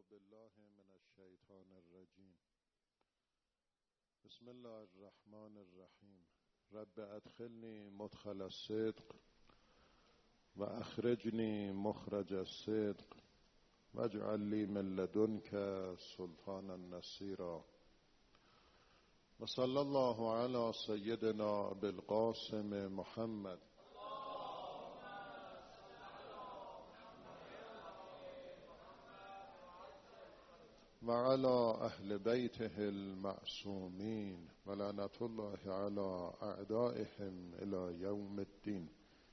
بالله من الشیطان الرجیم. بسم الله الرحمن الرحیم. رب ادخلنی مدخل الصدق و اخرجنی مخرج الصدق واجعل لی من لدنک سلطانا نصیرا. و صلی الله علی سیدنا بالقاسم محمد و علی اهل بیته المعصومین و لعنت الله علی اعدائهم الی یوم الدین.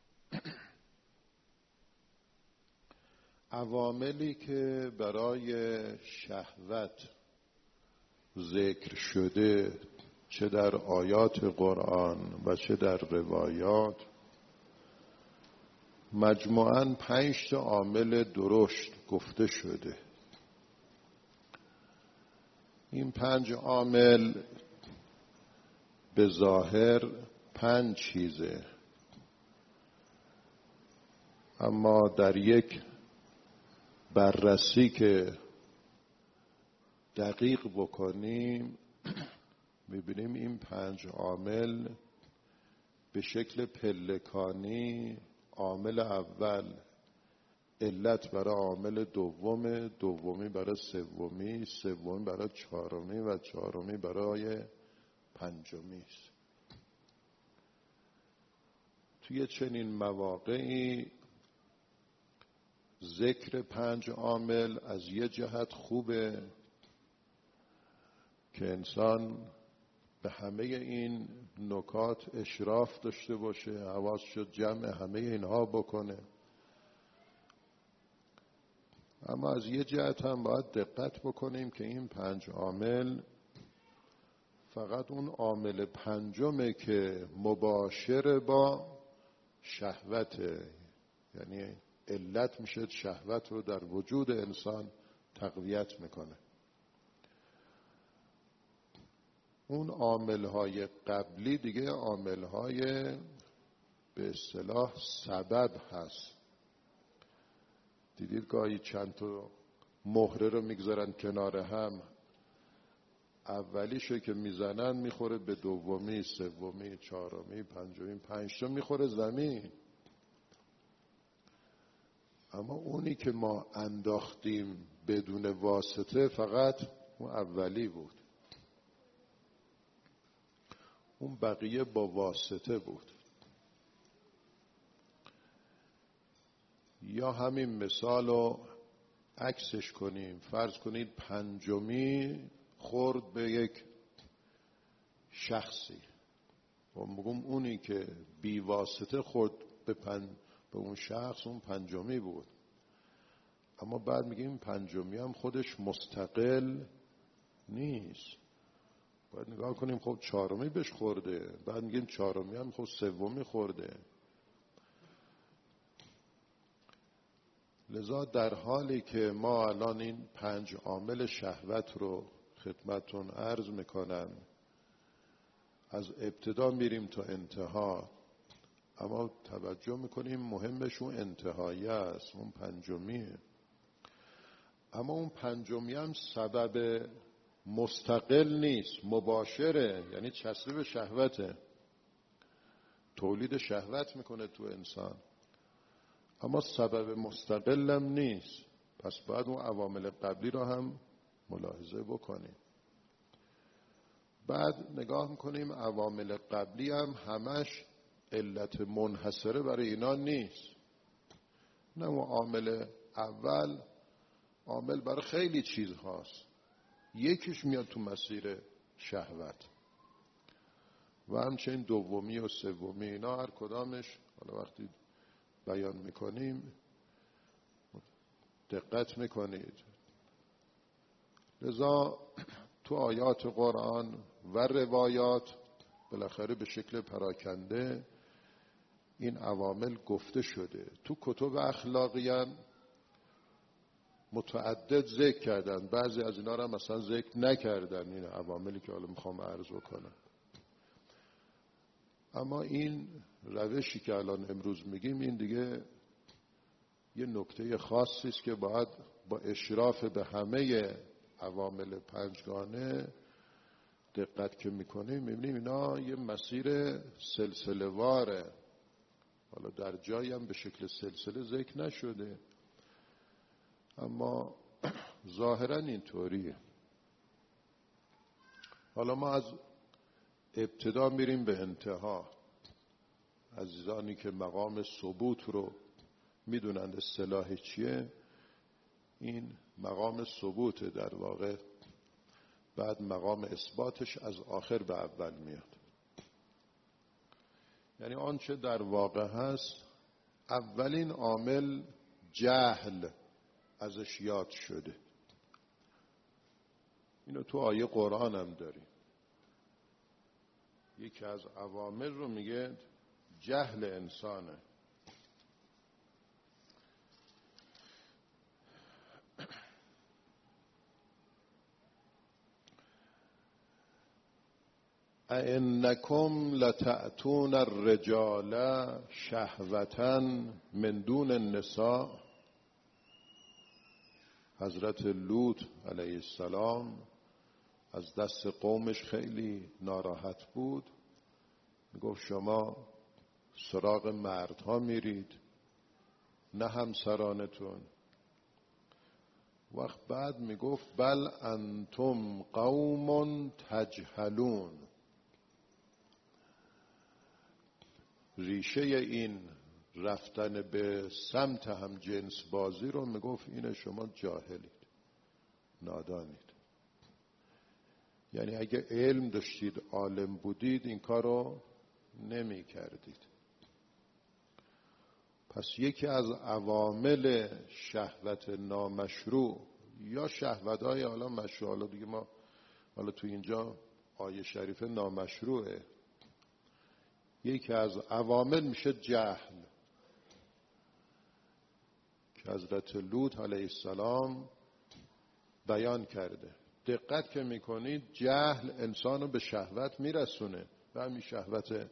عواملی که برای شهوت ذکر شده چه در آیات قرآن و چه در روایات مجموعاً 5 عامل درشت گفته شده. این 5 عامل به ظاهر 5 چیزه، اما در یک بررسی که دقیق بکنیم میبینیم این 5 عامل به شکل پلکانی. عامل اول علت برای عامل دوم، دومی برای سومی، سومی برای چهارمی و چهارمی برای پنجمی است. توی چنین مواقعی ذکر 5 عامل از یه جهت خوبه که انسان به همه این نکات اشراف داشته باشه، حواسش جمع همه اینها بکنه. اما از یه جهت هم باید دقت بکنیم که این 5 عامل فقط اون عامل پنجمه که مباشر با شهوته، یعنی علت میشه شهوت رو در وجود انسان تقویت میکنه. اون عامل‌های قبلی دیگه عامل‌های به اصطلاح سبب هست. دیدید گاهی چند تا مهره رو میگذارن کنار هم، اولیشو که میزنن میخوره به دومی، سومی، چهارمی، پنجمی، 5 تا میخوره زمین. اما اونی که ما انداختیم بدون واسطه فقط اون اولی بود، اون بقیه با واسطه بود. یا همین مثال رو عکسش کنیم، فرض کنید 5می خورد به یک شخصی و میگم اونی که بی واسطه خورد به اون شخص اون 5می بود. اما بعد میگیم 5می هم خودش مستقل نیست، باید نگاه کنیم خب 4می بهش خورده، بعد میگیم 4می هم خب 3می خورده. لذا در حالی که ما الان این 5 عامل شهوت رو خدمتون عرض میکنم، از ابتدا میریم تا انتها، اما توجه میکنیم مهمش اون انتهایی است، اون 5میه. اما اون 5می هم سبب مستقل نیست، مباشره، یعنی چسبه به شهوته، تولید شهوت میکنه تو انسان، اما سبب مستقلم نیست. پس باید اون عوامل قبلی رو هم ملاحظه بکنیم. بعد نگاه میکنیم عوامل قبلی هم همش علت منحصره برای اینا نیست. نه، اون عامل اول عامل برای خیلی چیز هاست، یکیش میاد تو مسیر شهوت و همچنین دومی و سومی، اینا هر کدامش حالا وقتی بیان میکنیم دقت میکنید. لذا تو آیات قرآن و روایات بالاخره به شکل پراکنده این عوامل گفته شده. تو کتب اخلاقی هم متعدد ذکر کردن، بعضی از اینا رو مثلا ذکر نکردن، این عواملی که حالا میخوام عرض کنم. اما این روشی که الان امروز میگیم این دیگه یه نکته خاصی است که باید با اشراف به همه عوامل پنجگانه دقت که میکنیم میبینیم اینا یه مسیر سلسله واره. حالا در جایی هم به شکل سلسله ذکر نشده، اما ظاهرا اینطوریه. حالا ما از ابتدا میریم به انتها. عزیزانی که مقام ثبوت رو میدونند اصطلاح چیه، این مقام ثبوت در واقع، بعد مقام اثباتش از آخر به اول میاد. یعنی آنچه در واقع هست اولین عامل جهل ازش یاد شده. اینو تو آیه قرآن هم داریم. یکی از عوامل رو میگه جهل انسانه. أَإِنَّكُمْ لَتَأْتُونَ الرِّجَالَ شَهْوَةً من دون النساء. حضرت لوط علیه السلام از دست قومش خیلی ناراحت بود. میگفت شما سراغ مردها میرید نه همسرانتون. وقت بعد میگفت بل انتم قوم تجهلون. ریشه این رفتن به سمت هم جنس بازی رو میگفت اینه شما جاهلید، نادانید. یعنی اگه علم داشتید، عالم بودید، این کار رو نمی کردید. پس یکی از عوامل شهوت نامشروع یا شهوت‌های حالا مشروع، حالا دیگه ما حالا تو اینجا آیه شریفه نامشروعه، یکی از عوامل میشه جهل که حضرت لوط علیه السلام بیان کرده. دقت که میکنید جهل انسانو به شهوت میرسونه و همین شهوت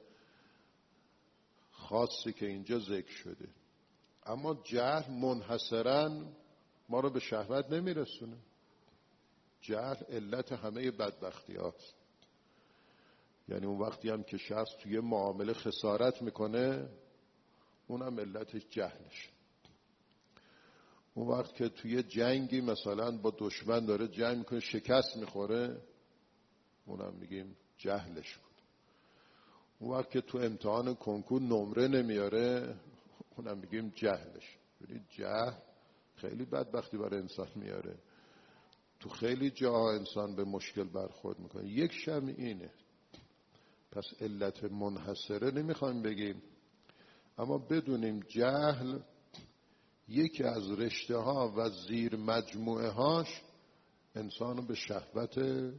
خاصی که اینجا ذکر شده. اما جهل منحصراً ما رو به شهوت نمیرسونه. جهل علت همه بدبختی هاست. یعنی اون وقتی هم که شخص توی معامله خسارت میکنه، اونم علتش جهلش. اون وقت که توی جنگی مثلا با دشمن داره جنگ میکنه شکست میخوره، اونم میگیم جهلش بود. اون وقت که تو امتحان کنکور نمره نمیاره، اونم میگیم جهلش. ببینید جهل خیلی بدبختی برای انسان میاره. تو خیلی جاها انسان به مشکل برخورد میکنه. یک شم اینه. پس علت منحصره نمیخوایم بگیم، اما بدونیم جهل یکی از رشته ها و زیر مجموعه هاش انسانو به شهوت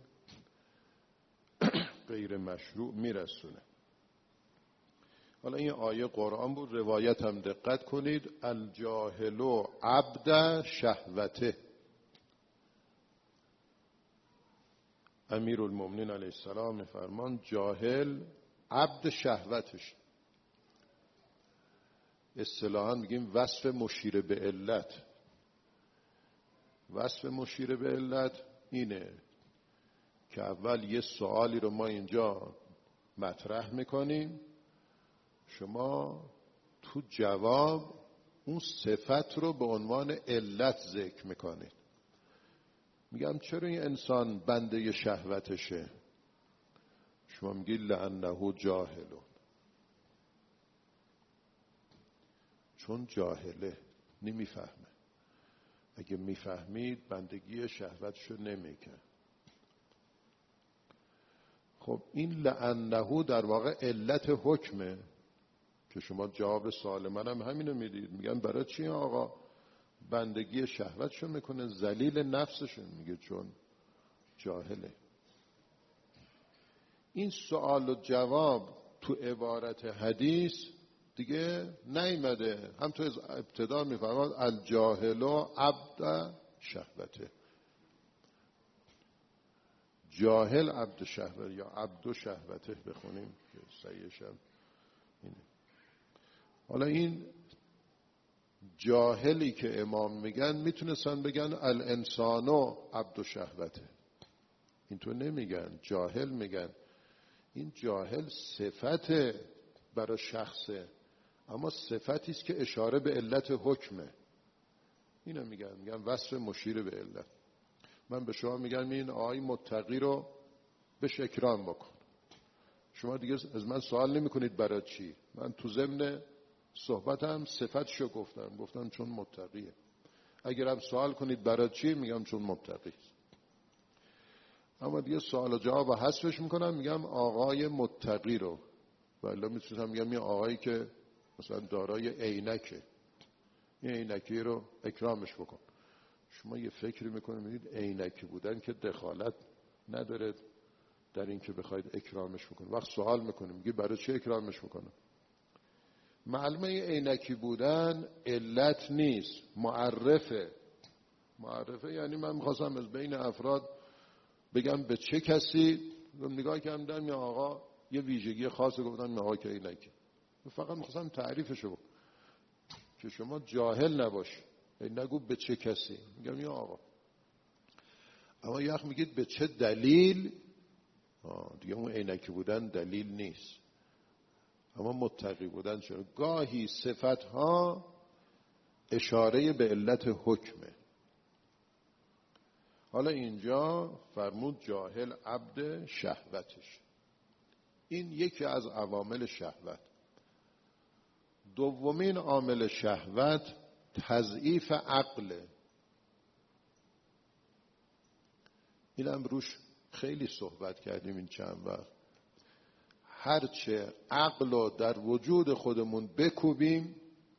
غیر مشروع میرسونه. حالا این آیه قرآن بود، روایت هم دقت کنید. الجاهل عبد شهوته. امیرالمومنین علیه السلام میفرمان جاهل عبد شهوتش. اصطلاحاً میگیم وصف مشیر به علت. وصف مشیر به علت اینه که اول یه سوالی رو ما اینجا مطرح میکنیم، شما تو جواب اون صفت رو به عنوان علت ذکر میکنید. میگم چرا این انسان بنده شهوتشه؟ شما میگید لأنه جاهلون. چون جاهله، نمیفهمه. اگه میفهمید بندگی شهوتشو نمیکرد. خب این لأنه در واقع علت حکمه که شما جواب سوال منم همینو میدید. میگن برای چی آقا بندگی شهوتشو میکنه، ذلیل نفسشو؟ میگه چون جاهله. این سوال و جواب تو عبارت حدیث دیگه نیامده. هم تو ابتدا میفرماد الجاهل عبد شهوته. جاهل عبد شهوت یا عبد شهوته بخونیم که صحیحش هم اینه. حالا این جاهلی که امام میگن میتونستن بگن الانسانو عبد شهوته، اینطور نمیگن، جاهل میگن. این جاهل صفت برای شخصه، اما صفتی است که اشاره به علت حکمه. اینو میگن وصف مشیر به علت. من به شما میگم این آقای متقی رو بهش اکرام بکن، شما دیگه از من سوال نمی کنید برای چی. من تو ضمن صحبتم صفتشو گفتم چون متقیه. اگر هم سوال کنید برای چی، میگم چون متقی. اما دیگه سوال و جواب و حذفش میکنم، میگم آقای متقی رو. ولی میتونم میگم این آقایی که مثلا دارای عینکه، این عینکی رو اکرامش بکن. شما یه فکری میکنید میگید عینکی بودن که دخالت نداره در این که بخواید اکرامش بکنید. وقت سوال میکنیم میگه برای چه اکرامش میکنم؟ معلومه عینکی بودن علت نیست، معرفه. یعنی من میخواستم از بین افراد بگم به چه کسی نگاه کردم یا آقا یه ویژگی خاصی گفتم یا آقا که عینکی، فقط میخواستم تعریفشو بکنم که شما جاهل نباشی. نگو به چه کسی، میگم یا آقا. اما یخ میگید به چه دلیل، دیگه اون عینکی بودن دلیل نیست. اما متقی بودن چرا؟ گاهی صفتها اشاره به علت حکمه. حالا اینجا فرمود جاهل عبد شهوتش، این یکی از عوامل شهوت. دومین عامل شهوت تضعیف عقله. اینم روش خیلی صحبت کردیم این چند وقت. هرچه عقل رو در وجود خودمون بکوبیم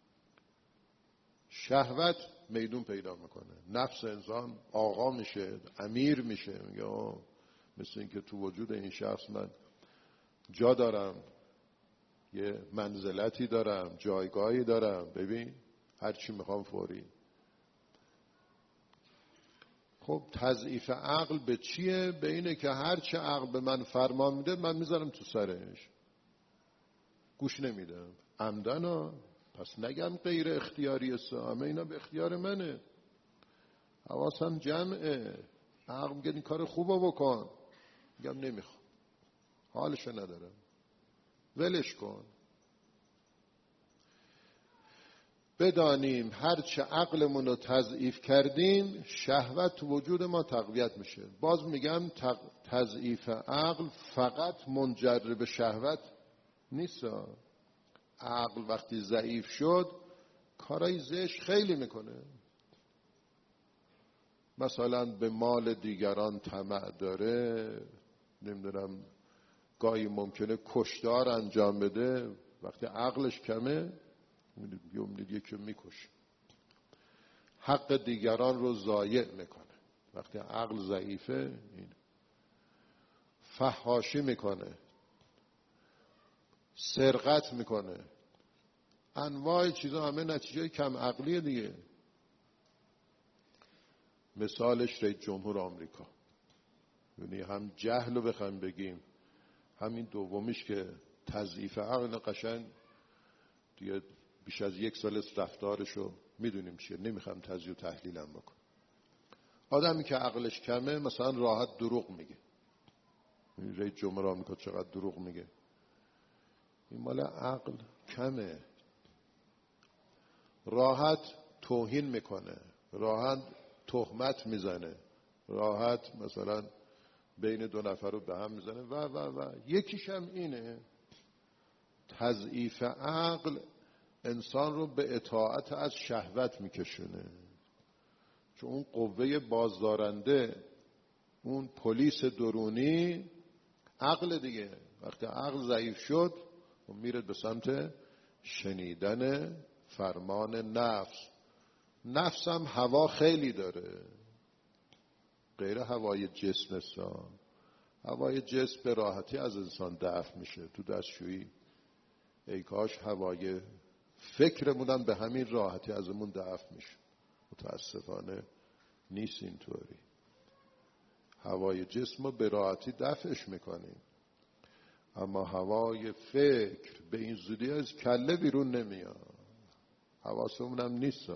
شهوت میدون پیدا میکنه، نفس انسان آقا میشه، امیر میشه. یا مثل این که تو وجود این شخص من جا دارم، یه منزلتی دارم، جایگاهی دارم، ببین هرچی میخوام فوری. خب تضعیف عقل به چیه؟ به اینه که هرچه عقل به من فرمان میده من میذارم تو سرش، گوش نمیدم عمدن ها. پس نگم غیر اختیاری همه اینا به اختیار منه، حواسم جمعه. عقل میگه این کار خوبو بکن، میگم نمیخوام، حالشو ندارم، ولش کن. بدانیم هرچه عقلمون رو تضعیف کردیم شهوت تو وجود ما تقویت میشه. باز میگم تضعیف عقل فقط منجر به شهوت نیست. عقل وقتی ضعیف شد کارای زشت خیلی میکنه. مثلا به مال دیگران طمع داره، نمیدونم گاهی ممکنه کشتار انجام بده. وقتی عقلش کمه میدید یکی میکشه، حق دیگران رو ضایع میکنه. وقتی عقل ضعیفه این فحاشی میکنه، سرقت میکنه، انواع چیزا، همه نتیجه کم عقلیه دیگه. مثالش رئیس جمهور آمریکا، یعنی هم جهل رو بخوایم بگیم، همین دومیش که تضعیف عقل. قشنگ دیگه بیش از 1 سال رفتارشو میدونیم چیه، نمیخوام تجزیه و تحلیلم بکنم. آدمی که عقلش کمه مثلا راحت دروغ میگه. رئیس جمهور آمریکا چقدر دروغ میگه، این مال عقل کمه. راحت توهین میکنه، راحت تهمت میزنه، راحت مثلا بین 2 نفر رو به هم میزنه و یکیش هم اینه. تضعیف عقل انسان رو به اطاعت از شهوت میکشونه، چون اون قوه بازدارنده، اون پلیس درونی عقل دیگه. وقتی عقل ضعیف شد میره به سمت شنیدن فرمان نفس. نفس هم هوا خیلی داره، غیر هوای جسم انسان. هوای جسم به راحتی از انسان دفع میشه تو دستشویی. ای کاش هوای فکرمونم به همین راحتی ازمون دفع میشه. متاسفانه نیست اینطوری. هوای جسم رو به راحتی دفعش میکنیم، اما هوای فکر به این زودی از کله بیرون نمیاد. حواسمون هم نیست.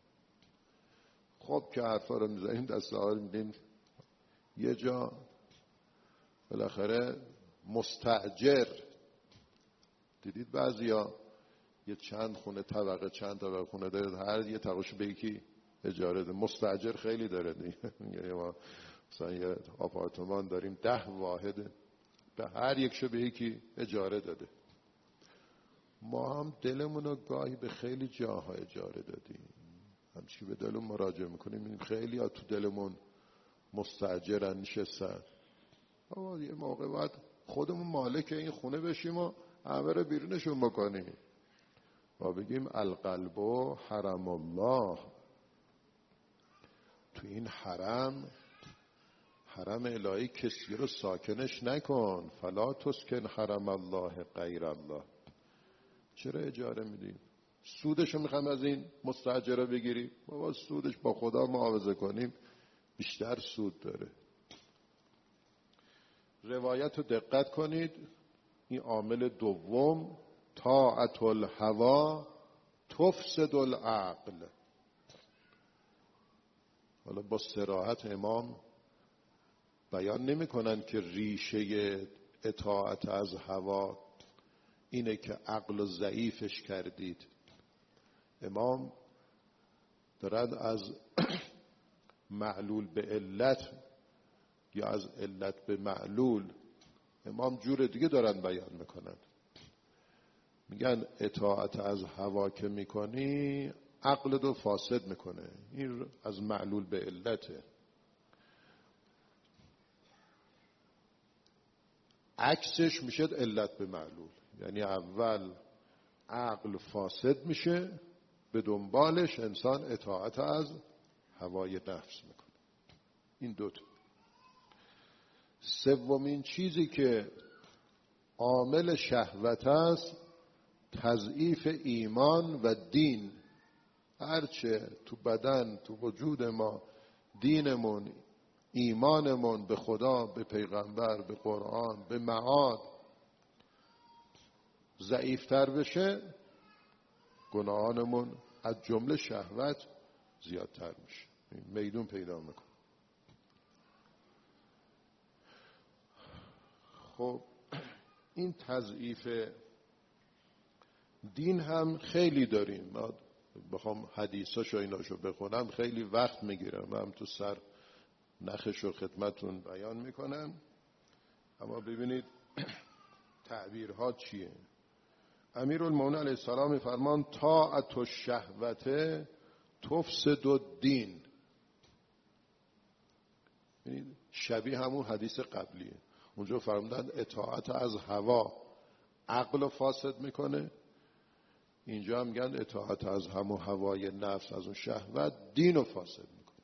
خب که حرفا رو میزنیم دست حال میدیم یه جا بالاخره مستأجر. دیدید بعضیا یه چند طبقه خونه داره، هر یه طبقه‌شو به یکی اجاره ده. مستأجر خیلی داره دیگه. یعنی ما مثلا یه آپارتمان داریم 10 واحده، به هر یکشو به یکی اجاره داده. ما هم دلمون رو گاهی به خیلی جاها اجاره دادیم، همچی به دلمون مراجعه میکنیم، خیلی ها تو دلمون مستأجرن نشستن. اما یه موقع باید خودمون مالک این خونه بشیم و همه رو بیرونشون بکنیم و بگیم القلب و حرم الله. تو این حرم الهی کسی رو ساکنش نکن. فلا تسکن حرم الله غیر الله. چرا اجاره میدیم؟ سودشو میخوام از این مستاجره بگیریم؟ بابا سودش با خدا معاوضه کنیم بیشتر سود داره. روایت رو دقت کنید. این عامل دوم، طاعت الهوا تفسد العقل. حالا با صراحت امام بیان نمی کنن که ریشه اطاعت از هوا اینه که عقل ضعیفش کردید. امام دارد از معلول به علت یا از علت به معلول، امام جور دیگه دارن بیان میکنن. میگن اطاعت از هوا که میکنی عقل رو فاسد میکنه. این از معلول به علته. عکسش میشه علت به معلول. یعنی اول عقل فاسد میشه، به دنبالش انسان اطاعت از هوای نفس میکنه. این دوتا. سومین چیزی که عامل شهوت است تضعیف ایمان و دین. هرچه تو بدن، تو وجود ما دینمون، ایمانمون به خدا، به پیغمبر، به قرآن، به معاد ضعیفتر بشه، گناهانمون از جمله شهوت زیادتر میشه، میدون پیدا میکنه. خب این تضعیف دین هم خیلی داریم. من بخوام حدیثاشو ایناشو بخونم خیلی وقت میگیرم. من هم تو سر نخشو خدمتون بیان میکنم، اما ببینید تعبیرها چیه. امیرالمومنین علیه السلام میفرمان طاعت الشهوت تفسد الدین. شبیه همون حدیث قبلیه. اونجا فرمودن اطاعت از هوا عقل فاسد میکنه، اینجا هم میگن اطاعت از همون هوای نفس، از اون شهوت، دین رو فاسد میکنه.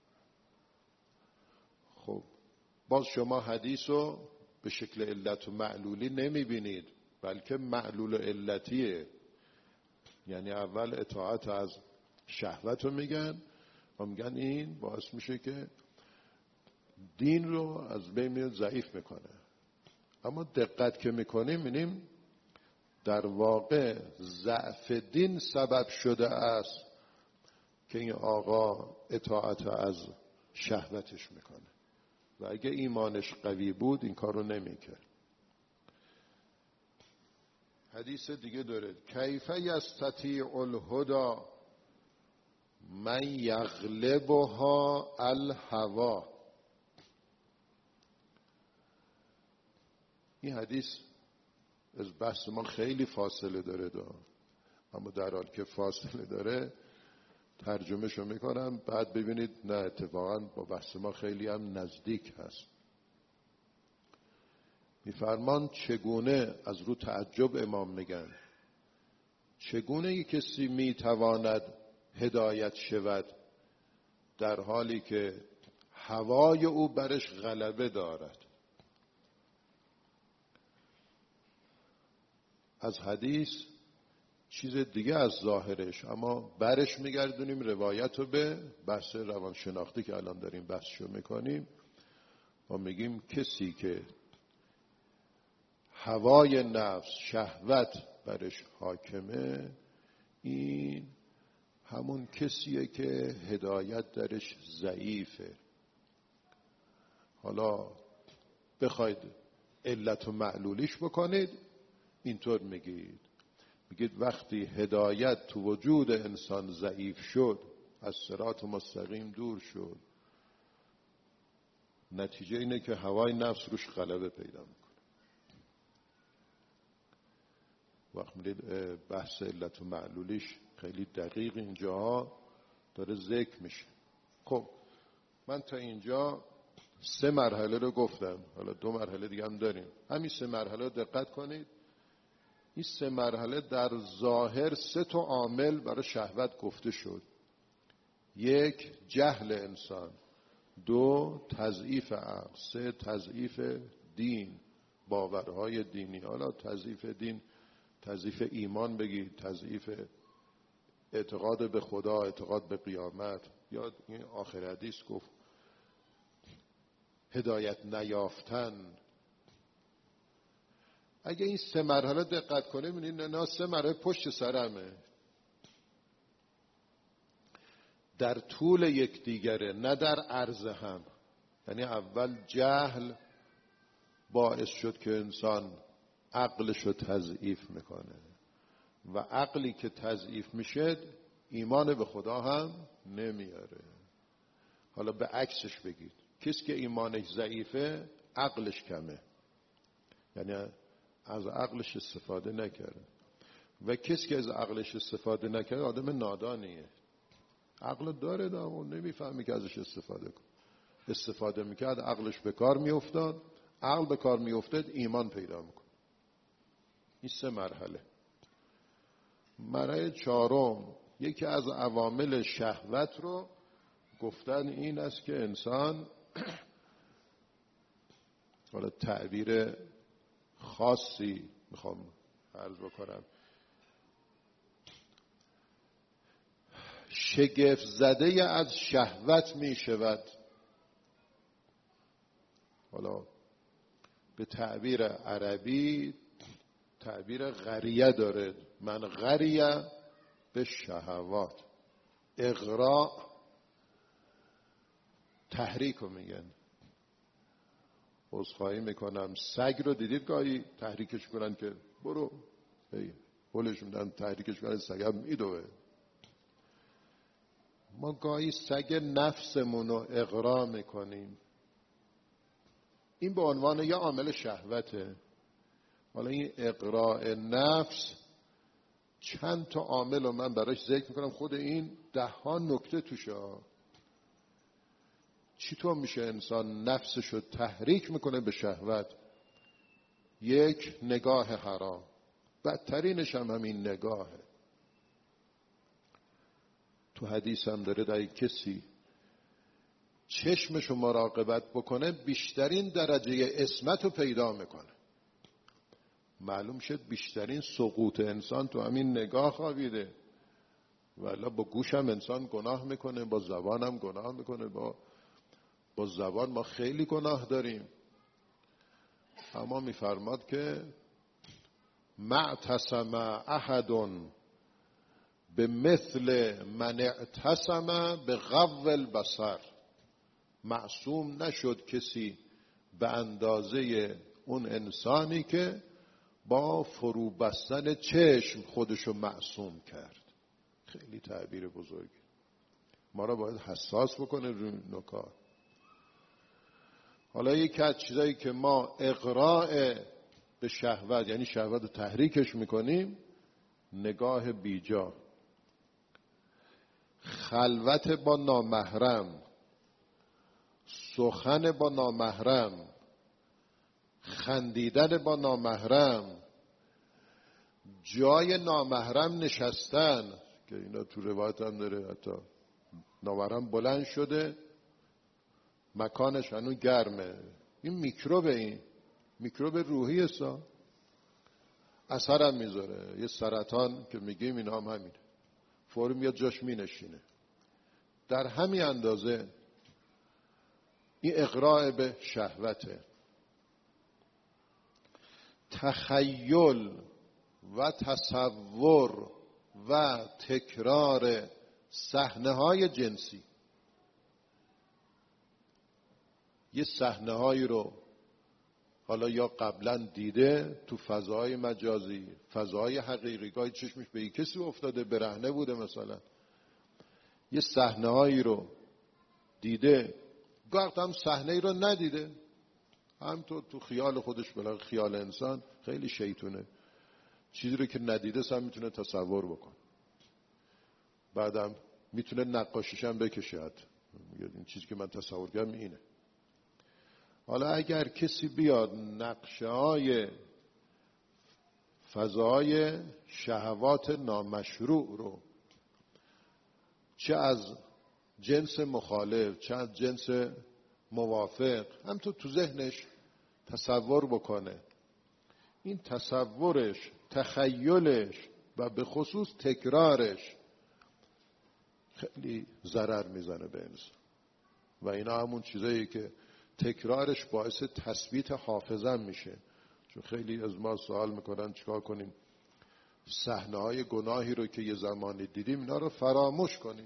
خب باز شما حدیث رو به شکل علت و معلولی نمیبینید، بلکه معلول و علتیه. یعنی اول اطاعت از شهوت رو میگن و میگن این باعث میشه که دین رو از بین میاد، ضعیف میکنه. اما دقت که میکنیم میبینیم در واقع ضعف دین سبب شده است که این آقا اطاعت از شهوتش میکنه و اگه ایمانش قوی بود این کار رو نمیکرد. حدیث دیگه داره کیف یستطیع الهدی من یغلبها الهوا. این حدیث از بحث ما خیلی فاصله داره اما در حال که فاصله داره ترجمه شو میکنم، بعد ببینید نه اتفاقا با بحث ما خیلی هم نزدیک هست. میفرمان چگونه، از رو تعجب امام میگن، چگونه یک کسی میتواند هدایت شود در حالی که هوای او برش غلبه دارد. از حدیث چیز دیگه از ظاهرش، اما برش میگردونیم روایت رو به بحث روانشناختی که الان داریم بحثشو میکنیم و میگیم کسی که هوای نفس، شهوت برش حاکمه، این همون کسیه که هدایت درش ضعیفه. حالا بخواید علت و معلولیش بکنید، اینطور میگید وقتی هدایت تو وجود انسان ضعیف شد، از صراط مستقیم دور شد، نتیجه اینه که هوای نفس روش غلبه پیدا میکنه. وقت میرید بحث علت و معلولیش خیلی دقیق اینجا داره ذکر میشه. خب من تا اینجا 3 مرحله رو گفتم، حالا 2 مرحله دیگه هم داریم. همین 3 مرحله رو دقت کنید. این 3 مرحله در ظاهر 3 تا عامل برای شهوت گفته شد. 1 جهل انسان، 2 تضعیف عقل، 3 تضعیف دین، باورهای دینی. حالا تضعیف دین، تضعیف ایمان بگید، تضعیف اعتقاد به خدا، اعتقاد به قیامت، یا این آخر حدیث گفت هدایت نیافتن. اگه این 3 مرحله دقت کنیم می‌بینید نه 3 مرحله پشت سرمه، در طول یکدیگره، نه در عرض هم. یعنی اول جهل باعث شد که انسان عقلش رو تضعیف میکنه و عقلی که تضعیف میشه ایمان به خدا هم نمیاره. حالا به عکسش بگید، کسی که ایمانش ضعیفه عقلش کمه، یعنی از عقلش استفاده نکرده، و کسی که از عقلش استفاده نکرده آدم نادانیه. عقل داره اما نمیفهمی که ازش استفاده میکرد، عقلش به کار میافتاد. عقل به کار میافتاد ایمان پیدا میکنه. این 3 مرحله. مرحله 4 یکی از عوامل شهوت رو گفتن این است که انسان حالا تعبیر خاصی میخوام عرض بکنم، شگفت زده از شهوت می شود. حالا به تعبیر عربی تعبیر غریه داره، من غریه به شهوات. اغراء تحریک رو میگن. عذرخواهی میکنم، سگ رو دیدید گاهی تحریکش کنن که برو، هلش میدن تحریکش کنن، سگ هم میدوه. ما گاهی سگ نفسمون رو اغراء میکنیم. این به عنوان یه عامل شهوته. حالا این اغراء نفس چند تا عامل رو من براش ذکر میکنم، خود این 10 نکته توشه. چطور میشه انسان نفسش رو تحریک میکنه به شهوت؟ 1 نگاه حرام، بدترینش هم همین نگاهه. تو حدیث هم داره در کسی چشمشو مراقبت بکنه بیشترین درجه عصمت رو پیدا میکنه. معلوم شد بیشترین سقوط انسان تو همین نگاه خوابیده. والا با گوش هم انسان گناه میکنه، با زبان هم گناه میکنه. با زبان ما خیلی گناه داریم، اما میفرماد که معتصم احد به مثل من اعتصم به غض البصر. معصوم نشد کسی به اندازه اون انسانی که با فرو بستن چشم خودشو معصوم کرد. خیلی تعبیر بزرگی، ما را باید حساس بکنه روی نکات. حالا یکی از چیزایی که ما اغراء به شهوت، یعنی شهوت رو تحریکش میکنیم، نگاه بیجا، خلوت با نامحرم، سخن با نامحرم، خندیدن با نامحرم، جای نامحرم نشستن، که اینا تو روایت هم داره، حتی نامحرم بلند شده مکانش هنوز گرمه. این میکروبه، این میکروب روحی است، اثر هم میذاره. یه سرطان که میگیم اینا هم همینه، فوری میاد جاش مینشینه. در همین اندازه این اغراء به شهوته. تخیل و تصور و تکرار صحنه‌های جنسی، یه صحنه‌هایی رو حالا یا قبلا دیده تو فضای مجازی، فضای حقیقی، گاهی چشمش به یک کسی افتاده برهنه بوده، مثلا یه صحنه‌هایی رو دیده، گاهی هم صحنه‌ای رو ندیده، هم تو خیال خودش، بلا خیال انسان خیلی شیطونه، چیزی رو که ندیده هم میتونه تصور بکنه، بعدم میتونه نقاشیش هم بکشه، میگه این چیزی که من تصور کردم اینه. حالا اگر کسی بیاد نقشه های فضای شهوات نامشروع رو چه از جنس مخالف چه از جنس موافق هم تو ذهنش تصور بکنه، این تصورش، تخیلش و به خصوص تکرارش خیلی ضرر میزنه به انسان و اینا همون چیزایی که تکرارش باعث تثبیت حافظه میشه. چون خیلی از ما سوال میکنن چیکار کنیم صحنه‌های گناهی رو که یه زمانی دیدیم اینا رو فراموش کنیم.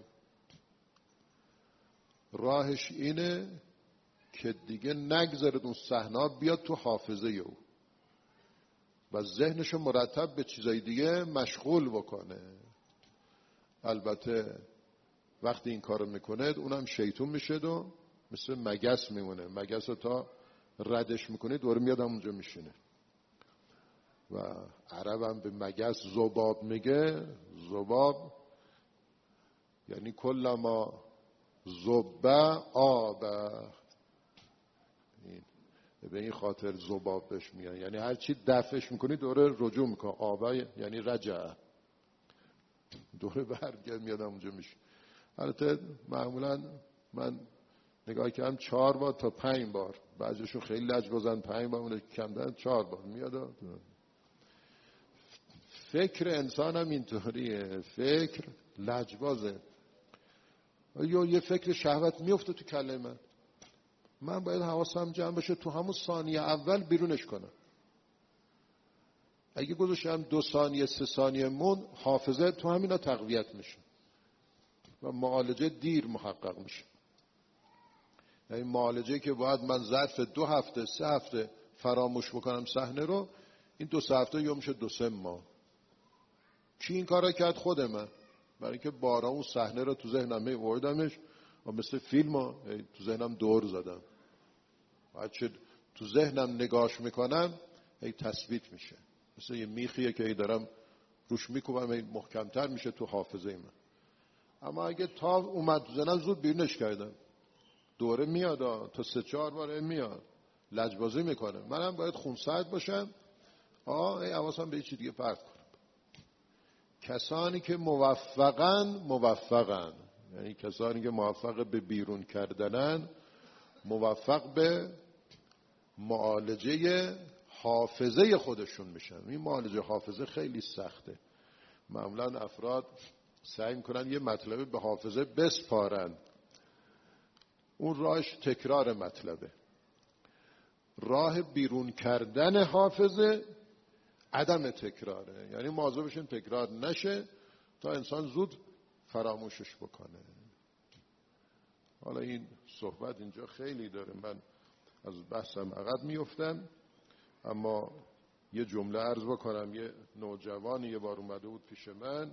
راهش اینه که دیگه نگذارد اون صحنه‌ها بیاد تو حافظه او و ذهنشو مرتب به چیزای دیگه مشغول بکنه. البته وقتی این کارو میکنه اونم شیطون میشه و مثل مگس میمونه، مگس رو تا ردش میکنه دوره میاد اونجا میشینه و عرب هم به مگس ذباب میگه. ذباب یعنی کلما ذبه آب، به این خاطر ذباب بهش میگن، یعنی هر چی دفعش میکنی دوره رجوع میکنه. آبه یعنی رجعه، دوره برگرد میاد اونجا میشه. البته معمولا من نگاه کردم 4 بار تا 5 بار، بعضیشون خیلی لجبازن 5 بار، اون کمتر 4 بار میاد. فکر انسان هم اینطوریه، فکر لجبازه. یا یه فکر شهوت میفته تو کله من باید حواسم جمع بشه تو همون ثانیه اول بیرونش کنم. اگه گذاشتم 2 ثانیه 3 ثانیه مون، حافظه تو همینا تقویت میشه و معالجه دیر محقق میشه. یعنی معالجه که باید من ظرف 2 هفته 3 هفته فراموش بکنم صحنه رو، این 2 هفته یا میشه 2-3 ماه. کی این کارا کرد؟ خود من. برای اینکه بارا اون صحنه رو تو ذهنم میوردمش و مثل فیلمو تو ذهنم دور زدم. چه تو ذهنم نگاش میکنم هی تثبیت میشه، مثل یه میخیه که هی دارم روش میکوبم هی محکمتر میشه تو حافظه من. اما اگه تا اومد تو ذهنم زود بیرونش کردم، دوره میاد تا 3-4 بار میاد، لجبازی میکنه. منم باید خونسرد باشم، ای حواسم به چیز دیگه پرت کنم. کسانی که موفقن، یعنی کسانی که موفق به بیرون کردنن، موفق به معالجه حافظه خودشون میشن. این معالجه حافظه خیلی سخته. معمولا افراد سعی میکنن یه مطلبه به حافظه بسپارن، اون راهش تکرار مطلبه. راه بیرون کردن حافظه عدم تکراره، یعنی مواظب بشین تکرار نشه تا انسان زود فراموشش بکنه. حالا این صحبت اینجا خیلی داره، من از بحثم عقب میفتم، اما یه جمله عرض بکنم. یه نوجوانی یه بار اومده بود پیش من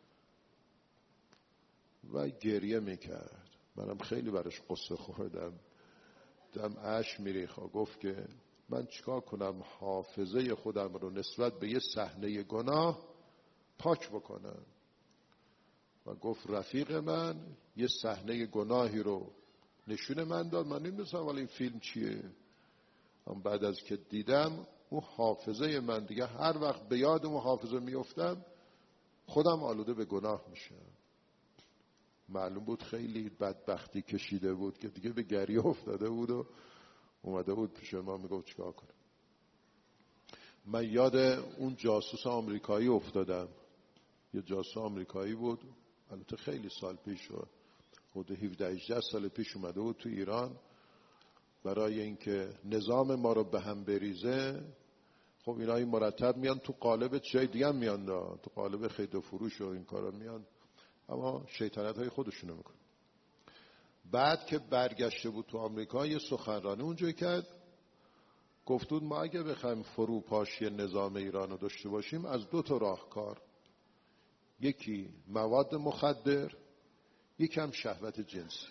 و گریه میکرد، منم خیلی براش قصه خوردم، دم اشک میریخت. گفت که من چیکار کنم حافظه خودم رو نسبت به یه صحنه گناه پاک بکنم. و گفت رفیق من یه صحنه گناهی رو نشون من داد، من نمی‌دونستم ولی این فیلم چیه. اما بعد از که دیدم اون حافظه من دیگه هر وقت به یاد اون حافظه میافتم خودم آلوده به گناه میشم. معلوم بود خیلی بدبختی کشیده بود که دیگه به گریه افتاده بود و اومده بود پیش ما میگفت چیکار کنم. من یاد اون جاسوس آمریکایی افتادم. یه جاسوس آمریکایی بود، البته خیلی سال پیش شد، حدود 17-18 سال پیش اومده بود تو ایران برای اینکه نظام ما رو به هم بریزه. خب اینا این مرتب میان تو قالب چای دیگه هم میان، تو قالب خرید و فروش و این کارا میان. اما شیطنت های خودشونو میکنه. بعد که برگشته بود تو آمریکا یه سخنرانی اونجا کرد، گفت بود ما اگه بخوایم فروپاشی نظام ایران رو داشته باشیم از 2 تا راهکار، یکی مواد مخدر، یکم شهوت جنسی.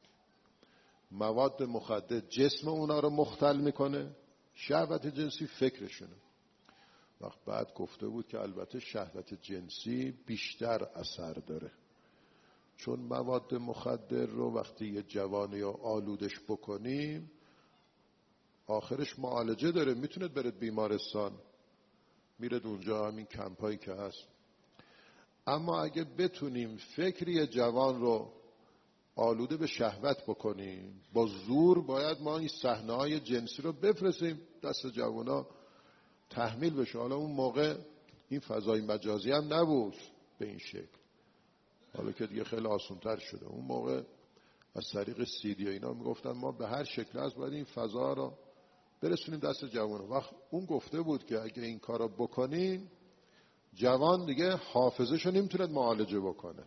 مواد مخدر جسم اونا رو مختل میکنه، شهوت جنسی فکرشونه. وقت بعد گفته بود که البته شهوت جنسی بیشتر اثر داره، چون مواد مخدر رو وقتی یه جوانی رو آلودش بکنیم آخرش معالجه داره، میتونید برید بیمارستان، میرید اونجا همین کمپایی که هست. اما اگه بتونیم فکری جوان رو آلوده به شهوت بکنیم، با زور باید ما این صحنه‌های جنسی رو بفرستیم دست جوانا تحمیل بشه. حالا اون موقع این فضای مجازی هم نبود به این شکل، حالا که دیگه خیلی آسان‌تر شده. اون موقع از طریق سیدی اینا میگفتن ما به هر شکل هست باید این فضا رو برسونیم دست جوانا. وقت اون گفته بود که اگه این کار رو بکنیم جوان دیگه حافظه‌شو نمیتونه معالجه بکنه.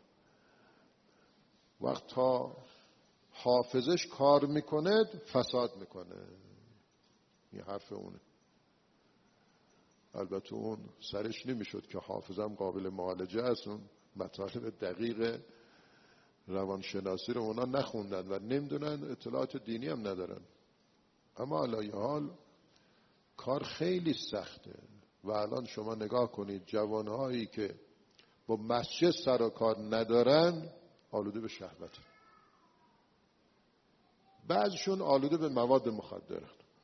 وقت تا حافظش کار میکنه فساد میکنه. این حرف اونه. البته اون سرش نمیشد که حافظم قابل معالجه است، اون مطالب دقیق روانشناسی رو اونا نخوندن و نمیدونن، اطلاعات دینی هم ندارن. اما علی حال کار خیلی سخته و الان شما نگاه کنید جوانهایی که با مسجد سر و کار ندارن آلوده به شهوت، بعضشون آلوده به مواد مخدر،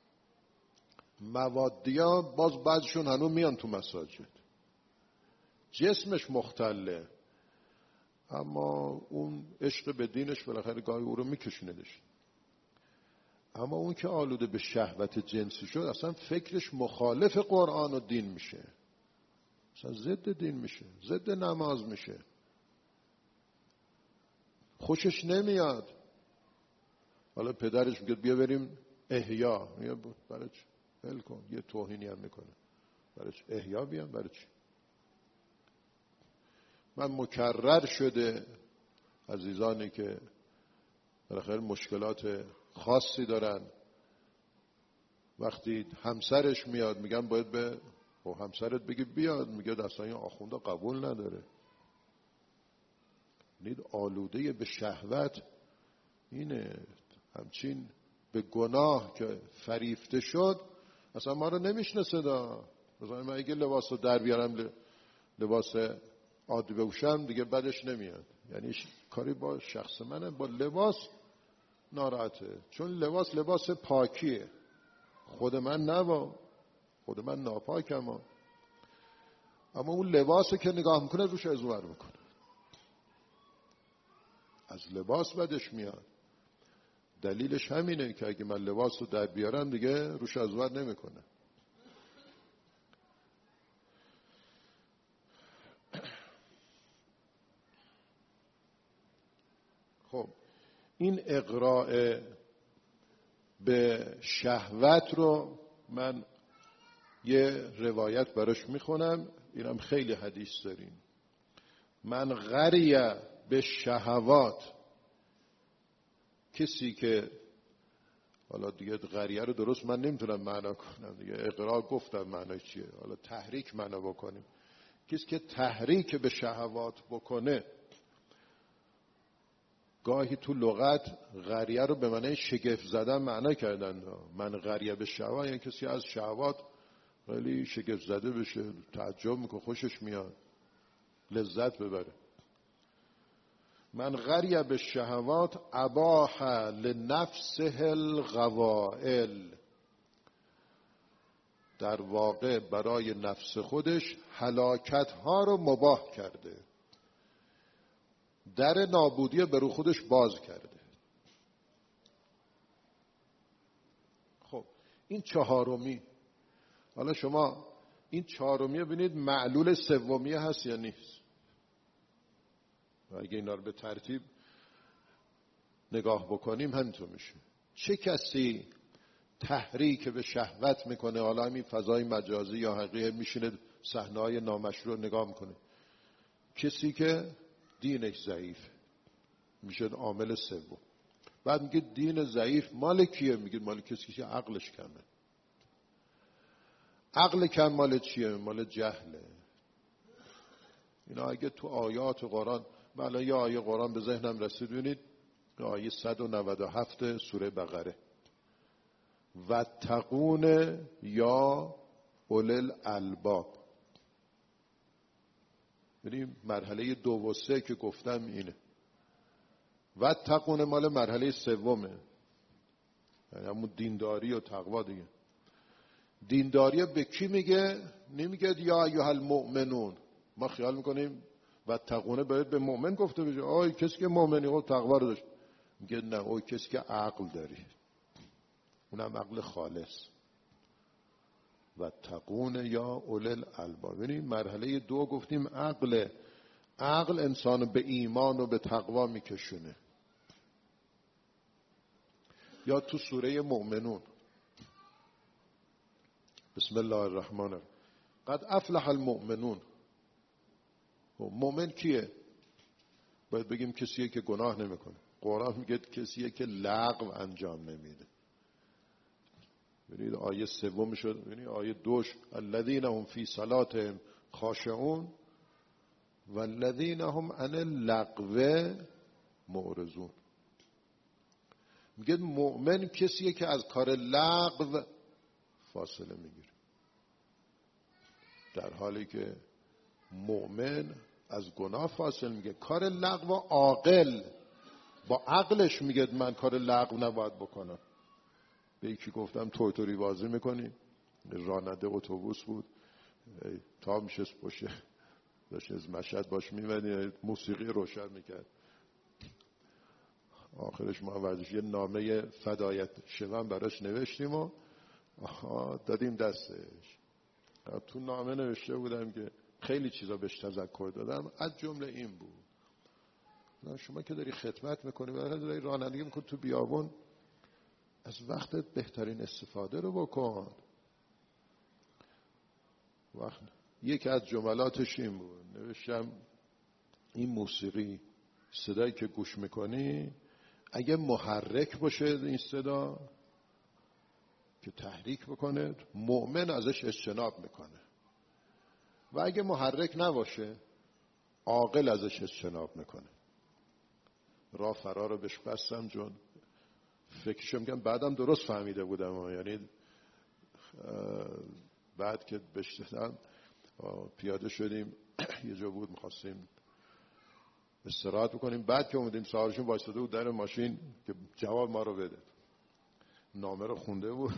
موادیا باز بعضشون هنوز میان تو مساجد، جسمش مختله اما اون عشق به دینش بالاخره گاهی او رو میکشوندش. اما اون که آلوده به شهوت جنسی شد اصلا فکرش مخالف قرآن و دین میشه، اصلا ضد دین میشه، ضد نماز میشه، خوشش نمیاد. حالا پدرش میگه بیا بریم احیا، میگه برای چی؟ ول کن، یه توهینی هم میکنه، برای چی احیا بیام؟ برای چی؟ من مکرر شده عزیزانی که بالاخره مشکلات خاصی دارن، وقتی همسرش میاد میگن باید به همسرت بگی بیاد، میگه اصلا این آخونده قبول نداره. نید آلوده به شهوت اینه، همچین به گناه که فریفته شد اصلا ما رو نمیشناسه. مثلا من اگه لباس رو در بیارم لباس عادی بپوشم دیگه بدش نمیاد، یعنی کاری با شخص منه، با لباس ناراحته، چون لباس پاکیه، خود من نبا، خود من ناپاکم. اما اون لباسو که نگاه میکنه روش ازور میکنه، از لباس بدش میاد. دلیلش همینه که اگه من لباس رو در بیارم دیگه روش ازور نمیکنه. خب این اغراء به شهوت رو من یه روایت براش میخونم، اینم خیلی حدیث داریم. من غریه به شهوات، کسی که حالا دیگه غریه رو درست من نمیتونم معنا کنم دیگه، اغراء گفتم معنی چیه، حالا تحریک معنا بکنیم. کسی که تحریک به شهوات بکنه، گاهی تو لغت غریه رو به معنی شگفت زدن معنا کردن. من غریه به شهوات یعنی کسی از شهوات خیلی شگفت زده بشه، تعجب میکنه، خوشش میاد، لذت ببره. من غریه به شهوات اباح لنفسه الغوائل، در واقع برای نفس خودش هلاکت ها رو مباح کرده، در نابودی برو خودش باز کرده. خب این چهارمی. حالا شما این چهارمی ببینید معلول سومی هست یا نیست. و اگه اینا رو به ترتیب نگاه بکنیم همینطور میشه. چه کسی تحریک به شهوت میکنه؟ حالا همین فضای مجازی یا حقیقی میشینه صحنه‌های نامشروع نگاه میکنه. کسی که دینش ضعیف، میشه عامل سوم. بعد میگه دین ضعیف مال کیه؟ میگه مال کسی که عقلش کمه. عقل کم مال چیه؟ مال جهله. اینا اگه تو آیات قرآن، من یه آیه قرآن به ذهنم رسید، ببینید آیه 197 سوره بقره، واتقون یا اولي الالباب. ببینید مرحله 2 و 3 که گفتم اینه. واتقون مال مرحله سومه، یعنی همون دینداری و تقوا دیگه. دینداری به کی میگه؟ نمیگه یا ایها المؤمنون. ما خیال میکنیم واتقون باید به مؤمن گفته بشه. آی کسی که مؤمنی خود تقوا رو داشت. میگه نه، اوی کسی که عقل داری، اونم عقل خالص. واتقون یا اولی الالباب. ببینید مرحله 2 گفتیم عقل. عقل انسان به ایمان و به تقوا میکشونه. یا تو سوره مؤمنون، بسم الله الرحمن الرحیم، قد افلح المؤمنون. مؤمن کیه؟ باید بگیم کسیه که گناه نمیکنه. قرآن میگه کسیه که لغو انجام نمیده. ببینید آیه 3 شد. ببینید آیه 2 الذین هم فی صلاتهم خاشعون والذین هم عن اللغو معرضون. میگه مؤمن کسیه که از کار لغو فاصله میگیره، در حالی که مؤمن از گناه فاصله میگه. کار لغو عاقل با عقلش میگه من کار لغو نباید بکنم. به یکی گفتم توتوری بازی میکنی، راننده اتوبوس بود، تا میشست باشه داشت از مشهد باش میمدی، موسیقی روشن میکرد. آخرش ما ورزش یه نامه فدایت شوم براش نوشتیم و دادیم دستش. تو نامه نوشته بودم که خیلی چیزا بهش تذکر دادم، از جمله این بود شما که داری خدمت میکنی و داری رانندگی میکنی تو بیابون، از وقتت بهترین استفاده رو بکن. وقت یکی از جملاتش این بود، نوشتم این موسیقی صدایی که گوش میکنی اگه محرک باشه این صدا که تحریک بکنه، مؤمن ازش اجتناب میکنه، و اگه محرک نباشه عاقل ازش اجتناب میکنه. راه فرا رو بهش بستم چون فکرشو میگم بعدم درست فهمیده بودم. یعنی بعد که بهش دادم پیاده شدیم یه جا بود میخواستیم استراحت بکنیم، بعد که اومدیم سوارشون وایساده بود در ماشین که جواب ما رو بده. نامه رو خونده بود.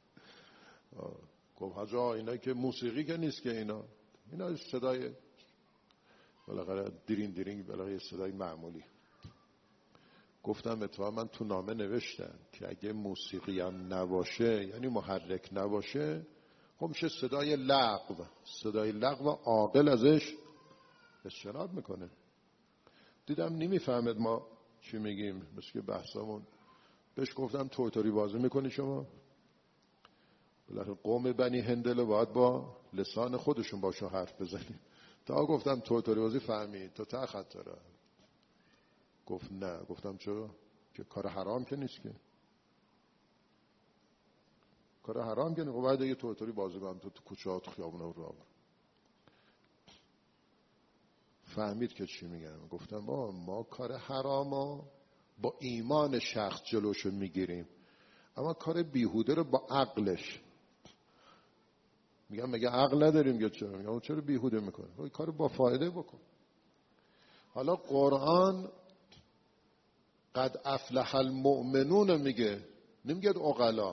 گفت حاجی اینا که موسیقی که نیست که اینا صدای بالاخره دیرین دیرین بالاخره صدای معمولی. گفتم اتفاقا من تو نامه نوشتم که اگه موسیقی هم نباشه یعنی محرک نباشه خب میشه صدای لغو. صدای لغو عاقل ازش اجتناب میکنه. دیدم نمیفهمد ما چی میگیم، مثل که بحثمون. بهش گفتم توتوری بازی میکنی شما؟ بالاخره قوم بنی هندل باید با لسان خودشون باشه حرف بزنیم. تا گفتم توتوری بازی فهمید تو تا خط داره. گفت نه. گفتم چرا؟ که کار حرام که نیست که. کار حرام که نیست. خب باید یه توتوری بازی کنم تو کوچه ها تو خیابون رو راه. فهمید که چی میگم. گفتم ما کار حرامو با ایمان شخص جلوشو میگیریم، اما کار بیهوده رو با عقلش. میگم مگه عقل نداریم؟ میگه چرا؟ میگم چرا بیهوده میکنه؟ این کارو با فایده بکن. حالا قرآن قد افلح المؤمنون میگه، نمیگه عقلا.